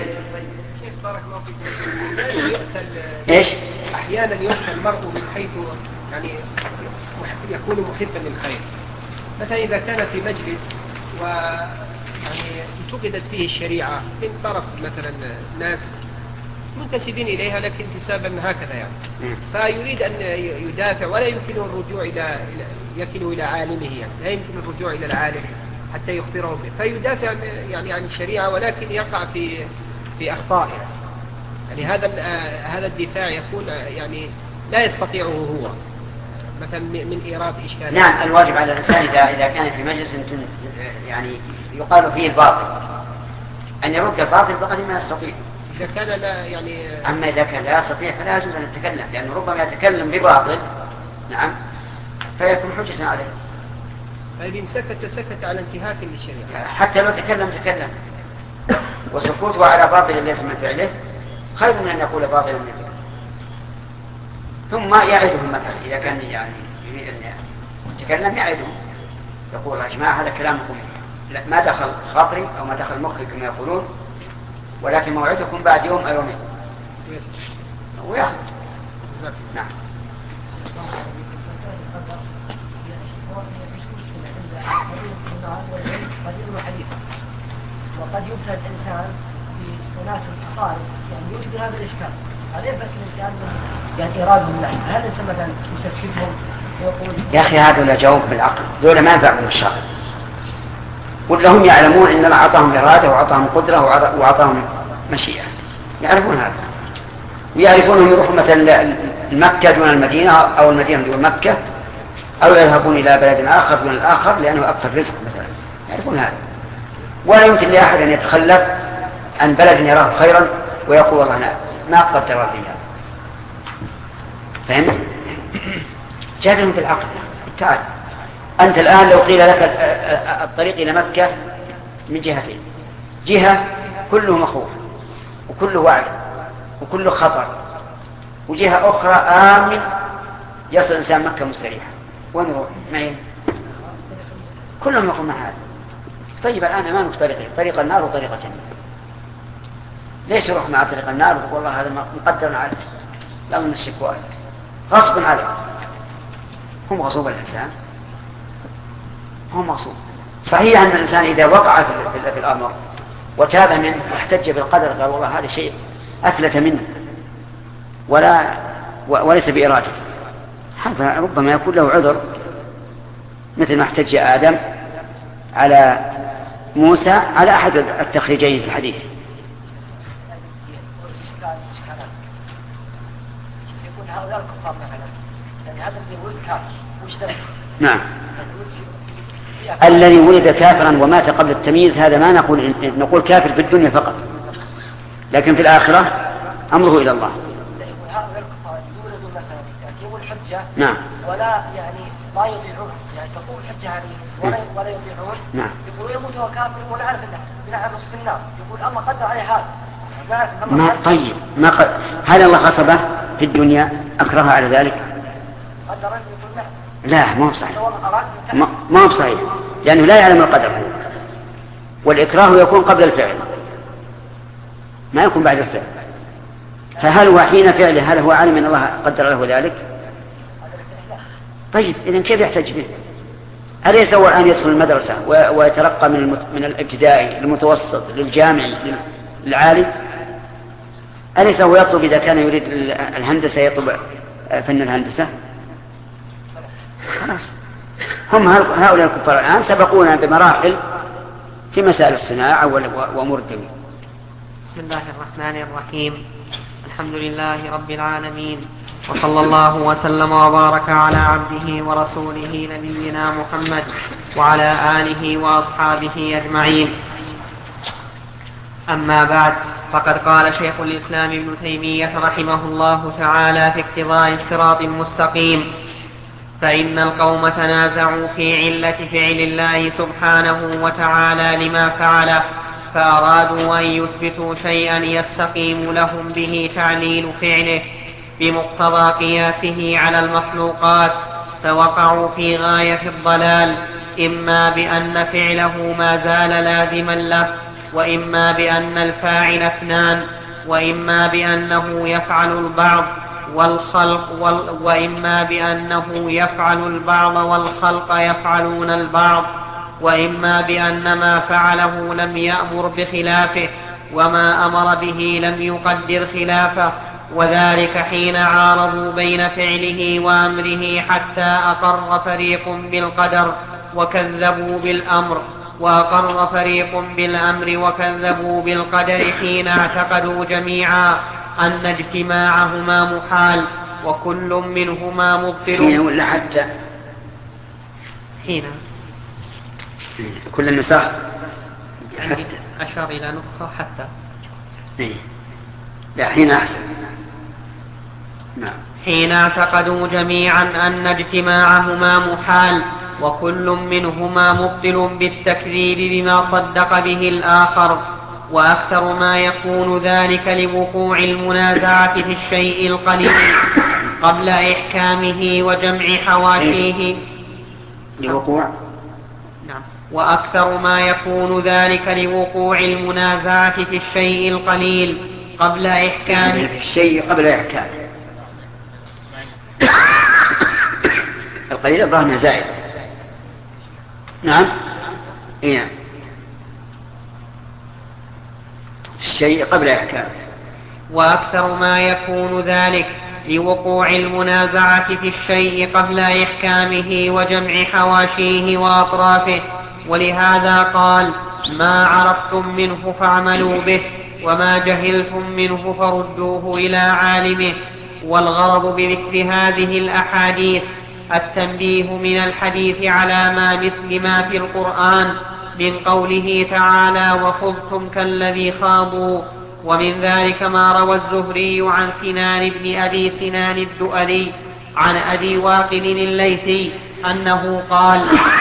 إيش؟ أحيانا يؤتى المرء من حيث يعني يكون محبا للخير. مثلا إذا كان في مجلس ويعني انتقدت فيه الشريعة من طرف مثلا ناس منتسبين إليها لكن انتسابا هكذا يعني، فيريد أن يدافع ولا يمكنه الرجوع إلى عالمه يعني، لا يمكن الرجوع إلى العالم حتى يخبره به، فيدافع يعني عن الشريعة ولكن يقع في أخطاء يعني هذا الدفاع يكون يعني لا يستطيعه هو مثلا من إيراد إشكال. نعم. الواجب على الإنسان إذا كان في مجلس يعني يقال فيه الباطل أن يرد الباطل بقدر ما يستطيع. إذا كان لا يعني أما إذا كان لا يستطيع فلا يجوز أن يتكلم، لأنه ربما يتكلم بباطل. نعم. فيكون حجة عليه. طيب إن سكت على انتهاك للشريعة حتى لو تكلم وسكوته على باطل ليس من فعله خير من أن يقول باطلا من فعله. ثم يعدهم مثلا إذا كان يعني يريد أن يتكلم يعدهم يقول يا جماعة هذا كلامكم ما دخل خاطري أو ما دخل مخي كما يقولون، ولكن موعدكم بعد يوم أو يومين ويأخذ. نعم. وقد يبتلى الإنسان في أناس الأقارب يعني يوجد هذا الإشكال. هل ينبغي الإنسان يعني إرادهم الله؟ هل الإنسان مثلا يسكتهم ويقول يا أخي هذا لا جاوب بالعقل، ذولا ما ينفعهم الشرع، ولهم يعلمون إن الله أعطاهم إرادة وأعطاهم قدرة وأعطاهم مشيئة، يعرفون هذا، ويعرفونهم يروحوا مثلا مكة دون المدينة أو المدينة دون مكة، أو يذهبون إلى بلد آخر دون الآخر لأنه أكثر رزق مثلا، يعرفون هذا. ولا يمكن لأحد أن يتخلف عن بلد يراه خيرا ويقول والله أنا ما أقدر فيها. فهمت؟ جادلهم بالعقل. تعال أنت الآن لو قيل لك الطريق إلى مكة من جهتين، جهة كله مخوف وكله وعي وكله خطر، وجهة أخرى آمن يصل إنسان مكة مستريحة، وين يروح؟ معين كلهم يقول مع هذا. طيب الآن أمامك طريقين، طريق النار وطريق الجنة، ليش يروح مع طريق النار ويقول والله هذا مقدر عليك لا من الشكوى غصب عليك؟ هم غصوب الإنسان، هم غصوب. صحيح أن الإنسان إذا وقع في الأمر وتاب منه واحتج بالقدر قال والله هذا شيء أفلت منه وليس بإرادة، هذا ربما يكون له عذر، مثل ما احتج آدم على موسى على أحد التخريجين في الحديث. الكفار مثلا يعني هذا اللي ولد كافر وش ذلك؟ نعم. الذي ولد كافرا ومات قبل التمييز هذا ما نقول كافر في الدنيا فقط، لكن في الآخرة أمره إلى الله. هؤلاء الكفار يولدوا مثلا يقول حجة نعم. ولا يعني لا يطيعون، يعني تقول حجة عليه ولا يطيعون. نعم. يقول يموت هو كافر ولا يعرف نصف النار، يقول الله قدر عليه هذا. طيب هل الله غصبه في الدنيا أكره على ذلك؟ لا، ما هو صحيح، ما هو صحيح، لأنه لا يعلم القدر، والإكراه يكون قبل الفعل ما يكون بعد الفعل. فهل هو حين فعله هل هو عالم أن الله قدر له ذلك؟ طيب إذن كيف يحتج به؟ أليس هو الآن يدخل المدرسة ويترقى من الابتدائي للمتوسط للجامعي للعالي؟ أليس هو يطلب إذا كان يريد الهندسة يطلب فن الهندسة؟ خلاص. هم هؤلاء الكفار الآن سبقونا بمراحل في مسائل الصناعة وأمور الدنيا. بسم الله الرحمن الرحيم. الحمد لله رب العالمين، وصلى الله وسلم وبارك على عبده ورسوله نبينا محمد وعلى آله وأصحابه أجمعين. أما بعد، فقد قال شيخ الإسلام ابن تيمية رحمه الله تعالى في اقتضاء الصراط المستقيم: فإن القوم تنازعوا في علة فعل الله سبحانه وتعالى لما فعله، فأرادوا أن يثبتوا شيئا يستقيم لهم به تعليل فعله بمقتضى قياسه على المخلوقات، فوقعوا في غاية الضلال، إما بأن فعله ما زال لازما له، وإما بأن الفاعل اثنان، وإما بأنه يفعل البعض وإما بأنه يفعل البعض والخلق يفعلون البعض، وإما بأن ما فعله لم يأمر بخلافه، وما أمر به لم يقدر خلافه، وذلك حين عارضوا بين فعله وأمره حتى أقر فريق بالقدر وكذبوا بالأمر، وأقر فريق بالأمر وكذبوا بالقدر حين اعتقدوا جميعا أن اجتماعهما محال وكل منهما مبطل. حين ولا حتى؟ حين كل النساء يعني أشار إلى نسخة حتى. لا، حين أحسن. نعم. حين اعتقدوا جميعا أن اجتماعهما محال وكل منهما مبطل بالتكذيب بما صدق به الآخر، وأكثر ما يكون ذلك لوقوع المنازعة في الشيء القليل قبل إحكامه وجمع حواشيه. وأكثر ما يكون ذلك لوقوع المنازعة في الشيء القليل قبل إحكامه. في الشيء قبل إحكامه. القليل الظاهر زائد. نعم. إيه. الشيء قبل إحكامه. وأكثر ما يكون ذلك لوقوع المنازعة في الشيء قبل إحكامه وجمع حواشيه وأطرافه، ولهذا قال: ما عرفتم منه فاعملوا به، وما جهلتم منه فردوه إلى عالمه. والغرض بذكر هذه الأحاديث التنبيه من الحديث على ما مثل ما في القرآن من قوله تعالى: وخذتم كالذي خاضوا. ومن ذلك ما روى الزهري عن سنان بن أبي سنان الدؤلي عن أبي واقد الليثي أنه قال: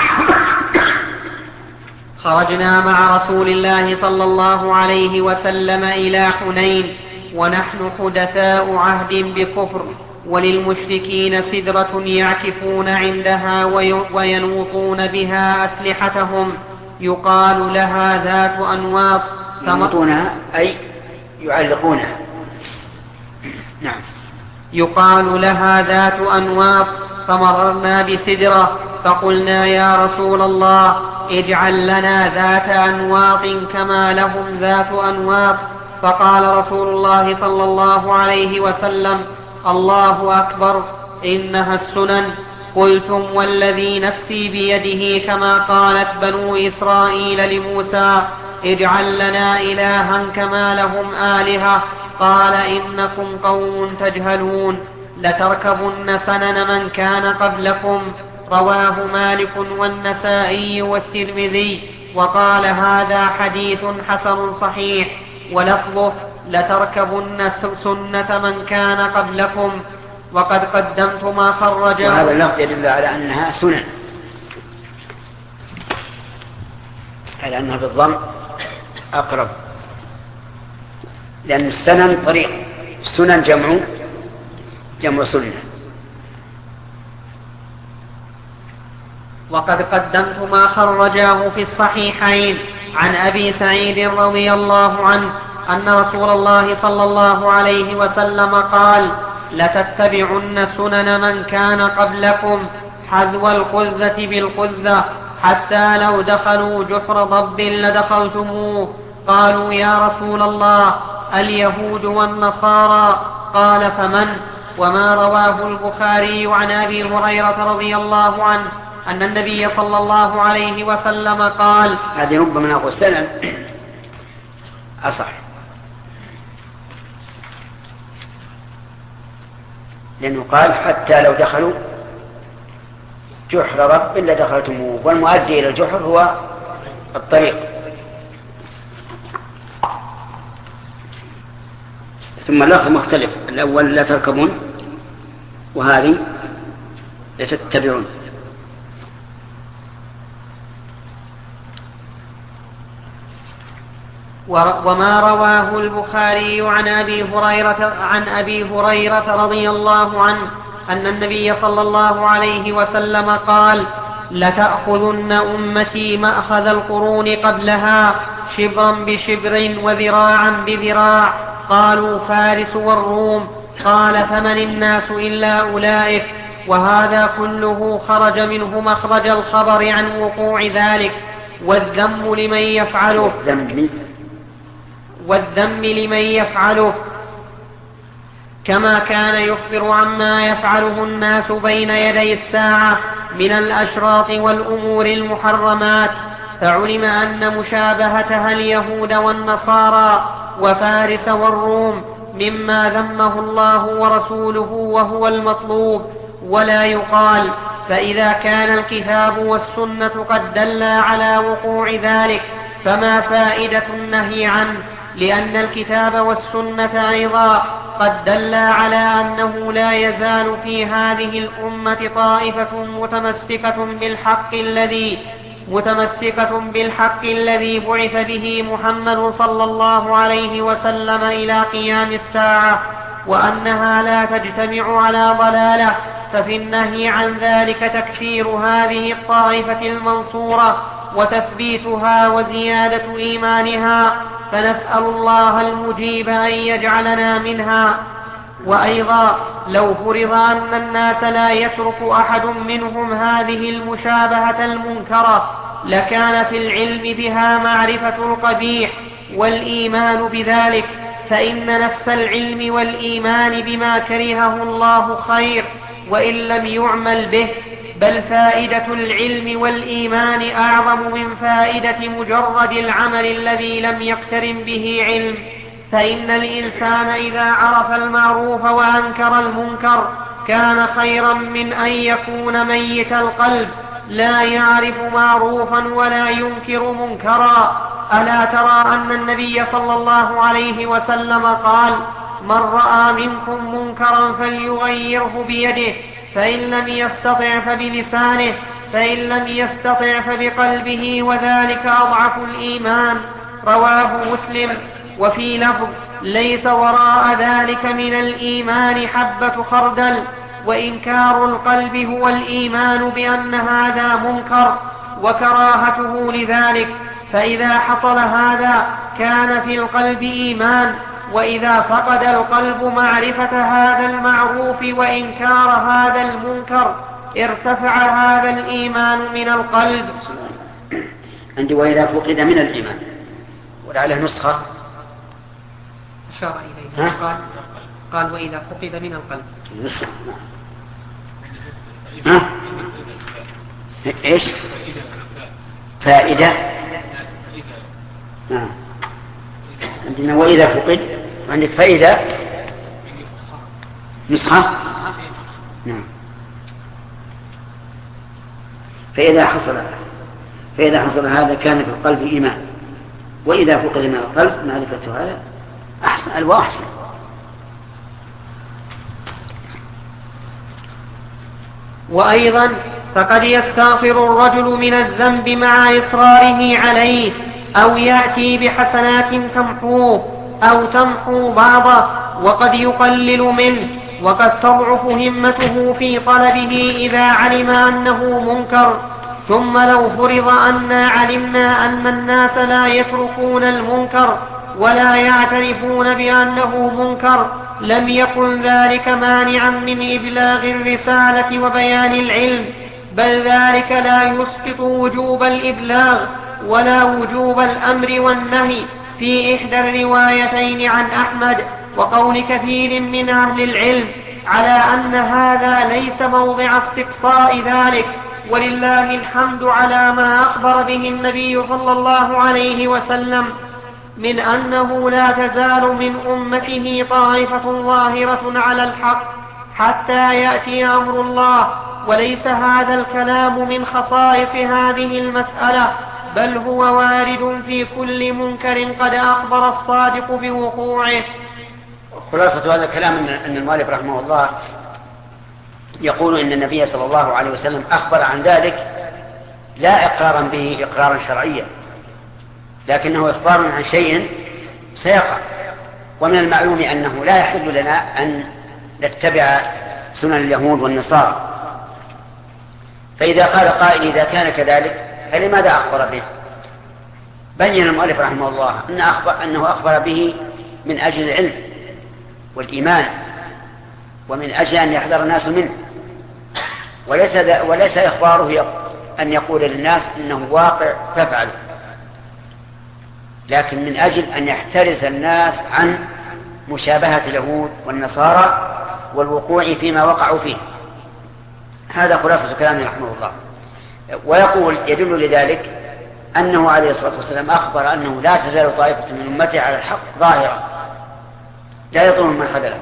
خرجنا مع رسول الله صلى الله عليه وسلم إلى حنين ونحن حدثاء عهد بكفر، وللمشركين سدرة يعكفون عندها وينوطون بها أسلحتهم يقال لها ذات أنواط. ينوطونها أي يعلقونها. نعم. يقال لها ذات أنواط. فمررنا بسدرة فقلنا: يا رسول الله، اجعل لنا ذات أنواط كما لهم ذات أنواط. فقال رسول الله صلى الله عليه وسلم: الله أكبر، إنها السنن. قلتم: والذي نفسي بيده كما قالت بنو إسرائيل لموسى: اجعل لنا إلها كما لهم آلهة. قال: إنكم قوم تجهلون. لتركبن سنن من كان قبلكم. رواه مالك والنسائي والترمذي، وقال هذا حديث حسن صحيح. ولفظه لتركبن سنة من كان قبلكم. وقد قدمت ما خرجه. وهذا اللفظ يدل على أنها سنن، على أنها بالضم أقرب، لأن السنن طريق، السنن جمع سنة. وقد قدمت ما خرجاه في الصحيحين عن أبي سعيد رضي الله عنه أن رسول الله صلى الله عليه وسلم قال: لتتبعن سنن من كان قبلكم حذو القذة بالقذة، حتى لو دخلوا جحر ضب لدخلتموه. قالوا: يا رسول الله، اليهود والنصارى؟ قال: فمن؟ وما رواه البخاري عن أبي هريرة رضي الله عنه أن النبي صلى الله عليه وسلم قال. هذه ربما نقول سنن أصح، لأنه قال: حتى لو دخلوا جحر رب لدخلتموه، والمؤدي إلى الجحر هو الطريق. ثم اللفظ مختلف، الأول لا تركبون، وهذه لتتبعون. وما رواه البخاري عن أبي هريرة رضي الله عنه أن النبي صلى الله عليه وسلم قال: لتأخذن أمتي مأخذ القرون قبلها، شبرا بشبر وذراعا بذراع. قالوا: فارس والروم. قال: فمن الناس إلا أولئك. وهذا كله خرج منه مخرج الخبر عن وقوع ذلك، والذم لمن يفعله، كما كان يخبر عما يفعله الناس بين يدي الساعة من الأشراط والأمور المحرمات. فعلم أن مشابهتها اليهود والنصارى وفارس والروم مما ذمه الله ورسوله وهو المطلوب. ولا يقال: فإذا كان الكتاب والسنة قد دلا على وقوع ذلك فما فائدة النهي عنه، لأن الكتاب والسنة أيضا قد دلا على أنه لا يزال في هذه الأمة طائفة متمسكة بالحق الذي بعث به محمد صلى الله عليه وسلم إلى قيام الساعة، وأنها لا تجتمع على ضلالة. ففي النهي عن ذلك تكثير هذه الطائفة المنصورة وتثبيتها وزيادة إيمانها، فنسأل الله المجيب أن يجعلنا منها. وأيضا لو فرض أن الناس لا يترك أحد منهم هذه المشابهة المنكرة، لكان في العلم بها معرفة القبيح والإيمان بذلك، فإن نفس العلم والإيمان بما كرهه الله خير وإن لم يعمل به، بل فائدة العلم والإيمان أعظم من فائدة مجرد العمل الذي لم يقترن به علم. فإن الإنسان إذا عرف المعروف وأنكر المنكر كان خيرا من أن يكون ميت القلب لا يعرف معروفا ولا ينكر منكرا. ألا ترى أن النبي صلى الله عليه وسلم قال: من رأى منكم منكرا فليغيره بيده، فإن لم يستطع فبلسانه، فإن لم يستطع فبقلبه، وذلك أضعف الإيمان. رواه مسلم. وفي لفظ: ليس وراء ذلك من الإيمان حبة خردل. وإنكار القلب هو الإيمان بأن هذا منكر وكراهته لذلك، فإذا حصل هذا كان في القلب إيمان، وإذا فقد القلب معرفة هذا المعروف وإنكار هذا المنكر ارتفع هذا الإيمان من القلب. عندي وإذا فقد من الإيمان، ولعله نسخة أشار إليه قال وإذا فقد من القلب. إيش فائدة؟ عندنا وإذا فقد، وعندك فائدة نسخة نعم. فإذا حصل هذا كان في القلب إيمان، وإذا فقد من القلب معرفة هذا أحسن وأحسن. وأيضا فقد يستغفر الرجل من الذنب مع إصراره عليه، أو يأتي بحسنات تمحوه أو تمحو بعضه، وقد يقلل منه، وقد تضعف همته في طلبه إذا علم أنه منكر. ثم لو فرض أنا علمنا أن الناس لا يتركون المنكر ولا يعترفون بأنه منكر، لم يكن ذلك مانعا من إبلاغ الرسالة وبيان العلم، بل ذلك لا يسقط وجوب الإبلاغ ولا وجوب الأمر والنهي في إحدى الروايتين عن أحمد وقول كثير من أهل العلم على أن هذا ليس موضع استقصاء ذلك، ولله الحمد على ما أخبر به النبي صلى الله عليه وسلم من أنه لا تزال من أمته طائفة ظاهرة على الحق حتى يأتي أمر الله. وليس هذا الكلام من خصائص هذه المسألة، بل هو وارد في كل منكر قد أخبر الصادق بوقوعه. خلاصة هذا الكلام أن المؤلف رحمه الله يقول إن النبي صلى الله عليه وسلم أخبر عن ذلك لا إقرارا به إقرارا شرعيا، لكنه إخبار عن شيء سيقع. ومن المعلوم أنه لا يحل لنا أن نتبع سنن اليهود والنصارى، فإذا قال قائل إذا كان كذلك فلماذا أخبر به؟ بين المؤلف رحمه الله أنه أخبر به من أجل العلم والإيمان، ومن أجل أن يحذر الناس منه، وليس إخباره أن يقول للناس إنه واقع فافعلوا، لكن من أجل أن يحترز الناس عن مشابهة اليهود والنصارى والوقوع فيما وقعوا فيه. هذا خلاصة كلامه رحمه الله. ويقول يدل لذلك أنه عليه الصلاة والسلام أخبر أنه لا تزال طائفة من أمته على الحق ظاهرة لا يضر من خذله،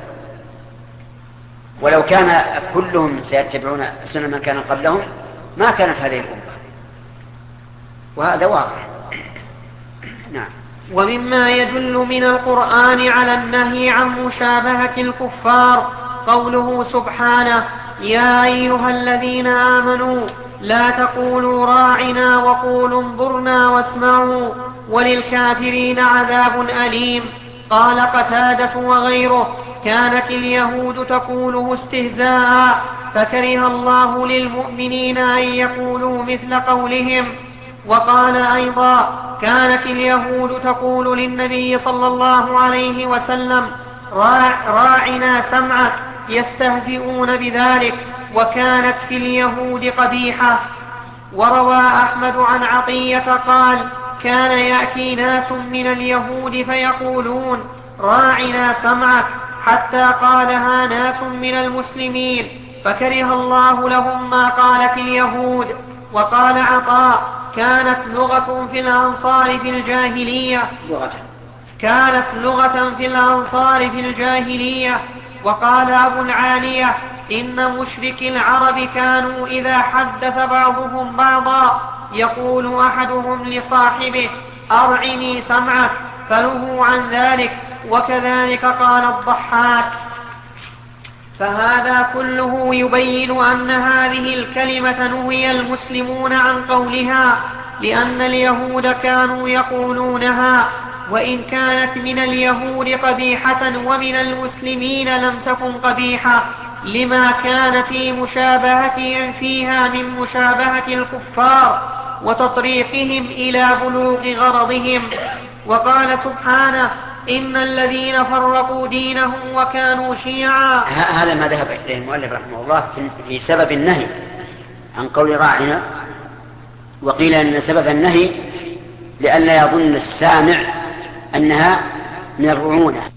ولو كان كلهم سيتبعون سنن من كان قبلهم ما كانت هذه الأمة، وهذا واضح. نعم. ومما يدل من القرآن على النهي عن مشابهة الكفار قوله سبحانه: يا أيها الذين آمنوا لا تقولوا راعنا وقولوا انظرنا واسمعوا وللكافرين عذاب أليم. قال قتادة وغيره: كانت اليهود تقوله استهزاء فكره الله للمؤمنين أن يقولوا مثل قولهم. وقال أيضا: كانت اليهود تقول للنبي صلى الله عليه وسلم: راعنا سمعك، يستهزئون بذلك، وكانت في اليهود قبيحة. وروى أحمد عن عطية قال: كان يأتي ناس من اليهود فيقولون: راعنا سمعك، حتى قالها ناس من المسلمين فكره الله لهم ما قالت اليهود. وقال عطاء: كانت لغة في الأنصار في الجاهلية. وقال أبو العالية: إن مشركي العرب كانوا إذا حدث بعضهم بعضا يقول أحدهم لصاحبه: أرعني سمعك، فنهوا عن ذلك. وكذلك قال الضحاك. فهذا كله يبين أن هذه الكلمة نهي المسلمون عن قولها، لأن اليهود كانوا يقولونها، وإن كانت من اليهود قبيحة ومن المسلمين لم تكن قبيحة، لما كان في مشابهتهم فيها من مشابهة الكفار وتطريقهم إلى بلوغ غرضهم. وقال سبحانه: إن الذين فرقوا دينهم وكانوا شيعا. هذا ما ذهب إليه المؤلف رحمه الله في سبب النهي عن قول راعنا. وقيل أن سبب النهي لأن يظن السامع أنها من الرعونة،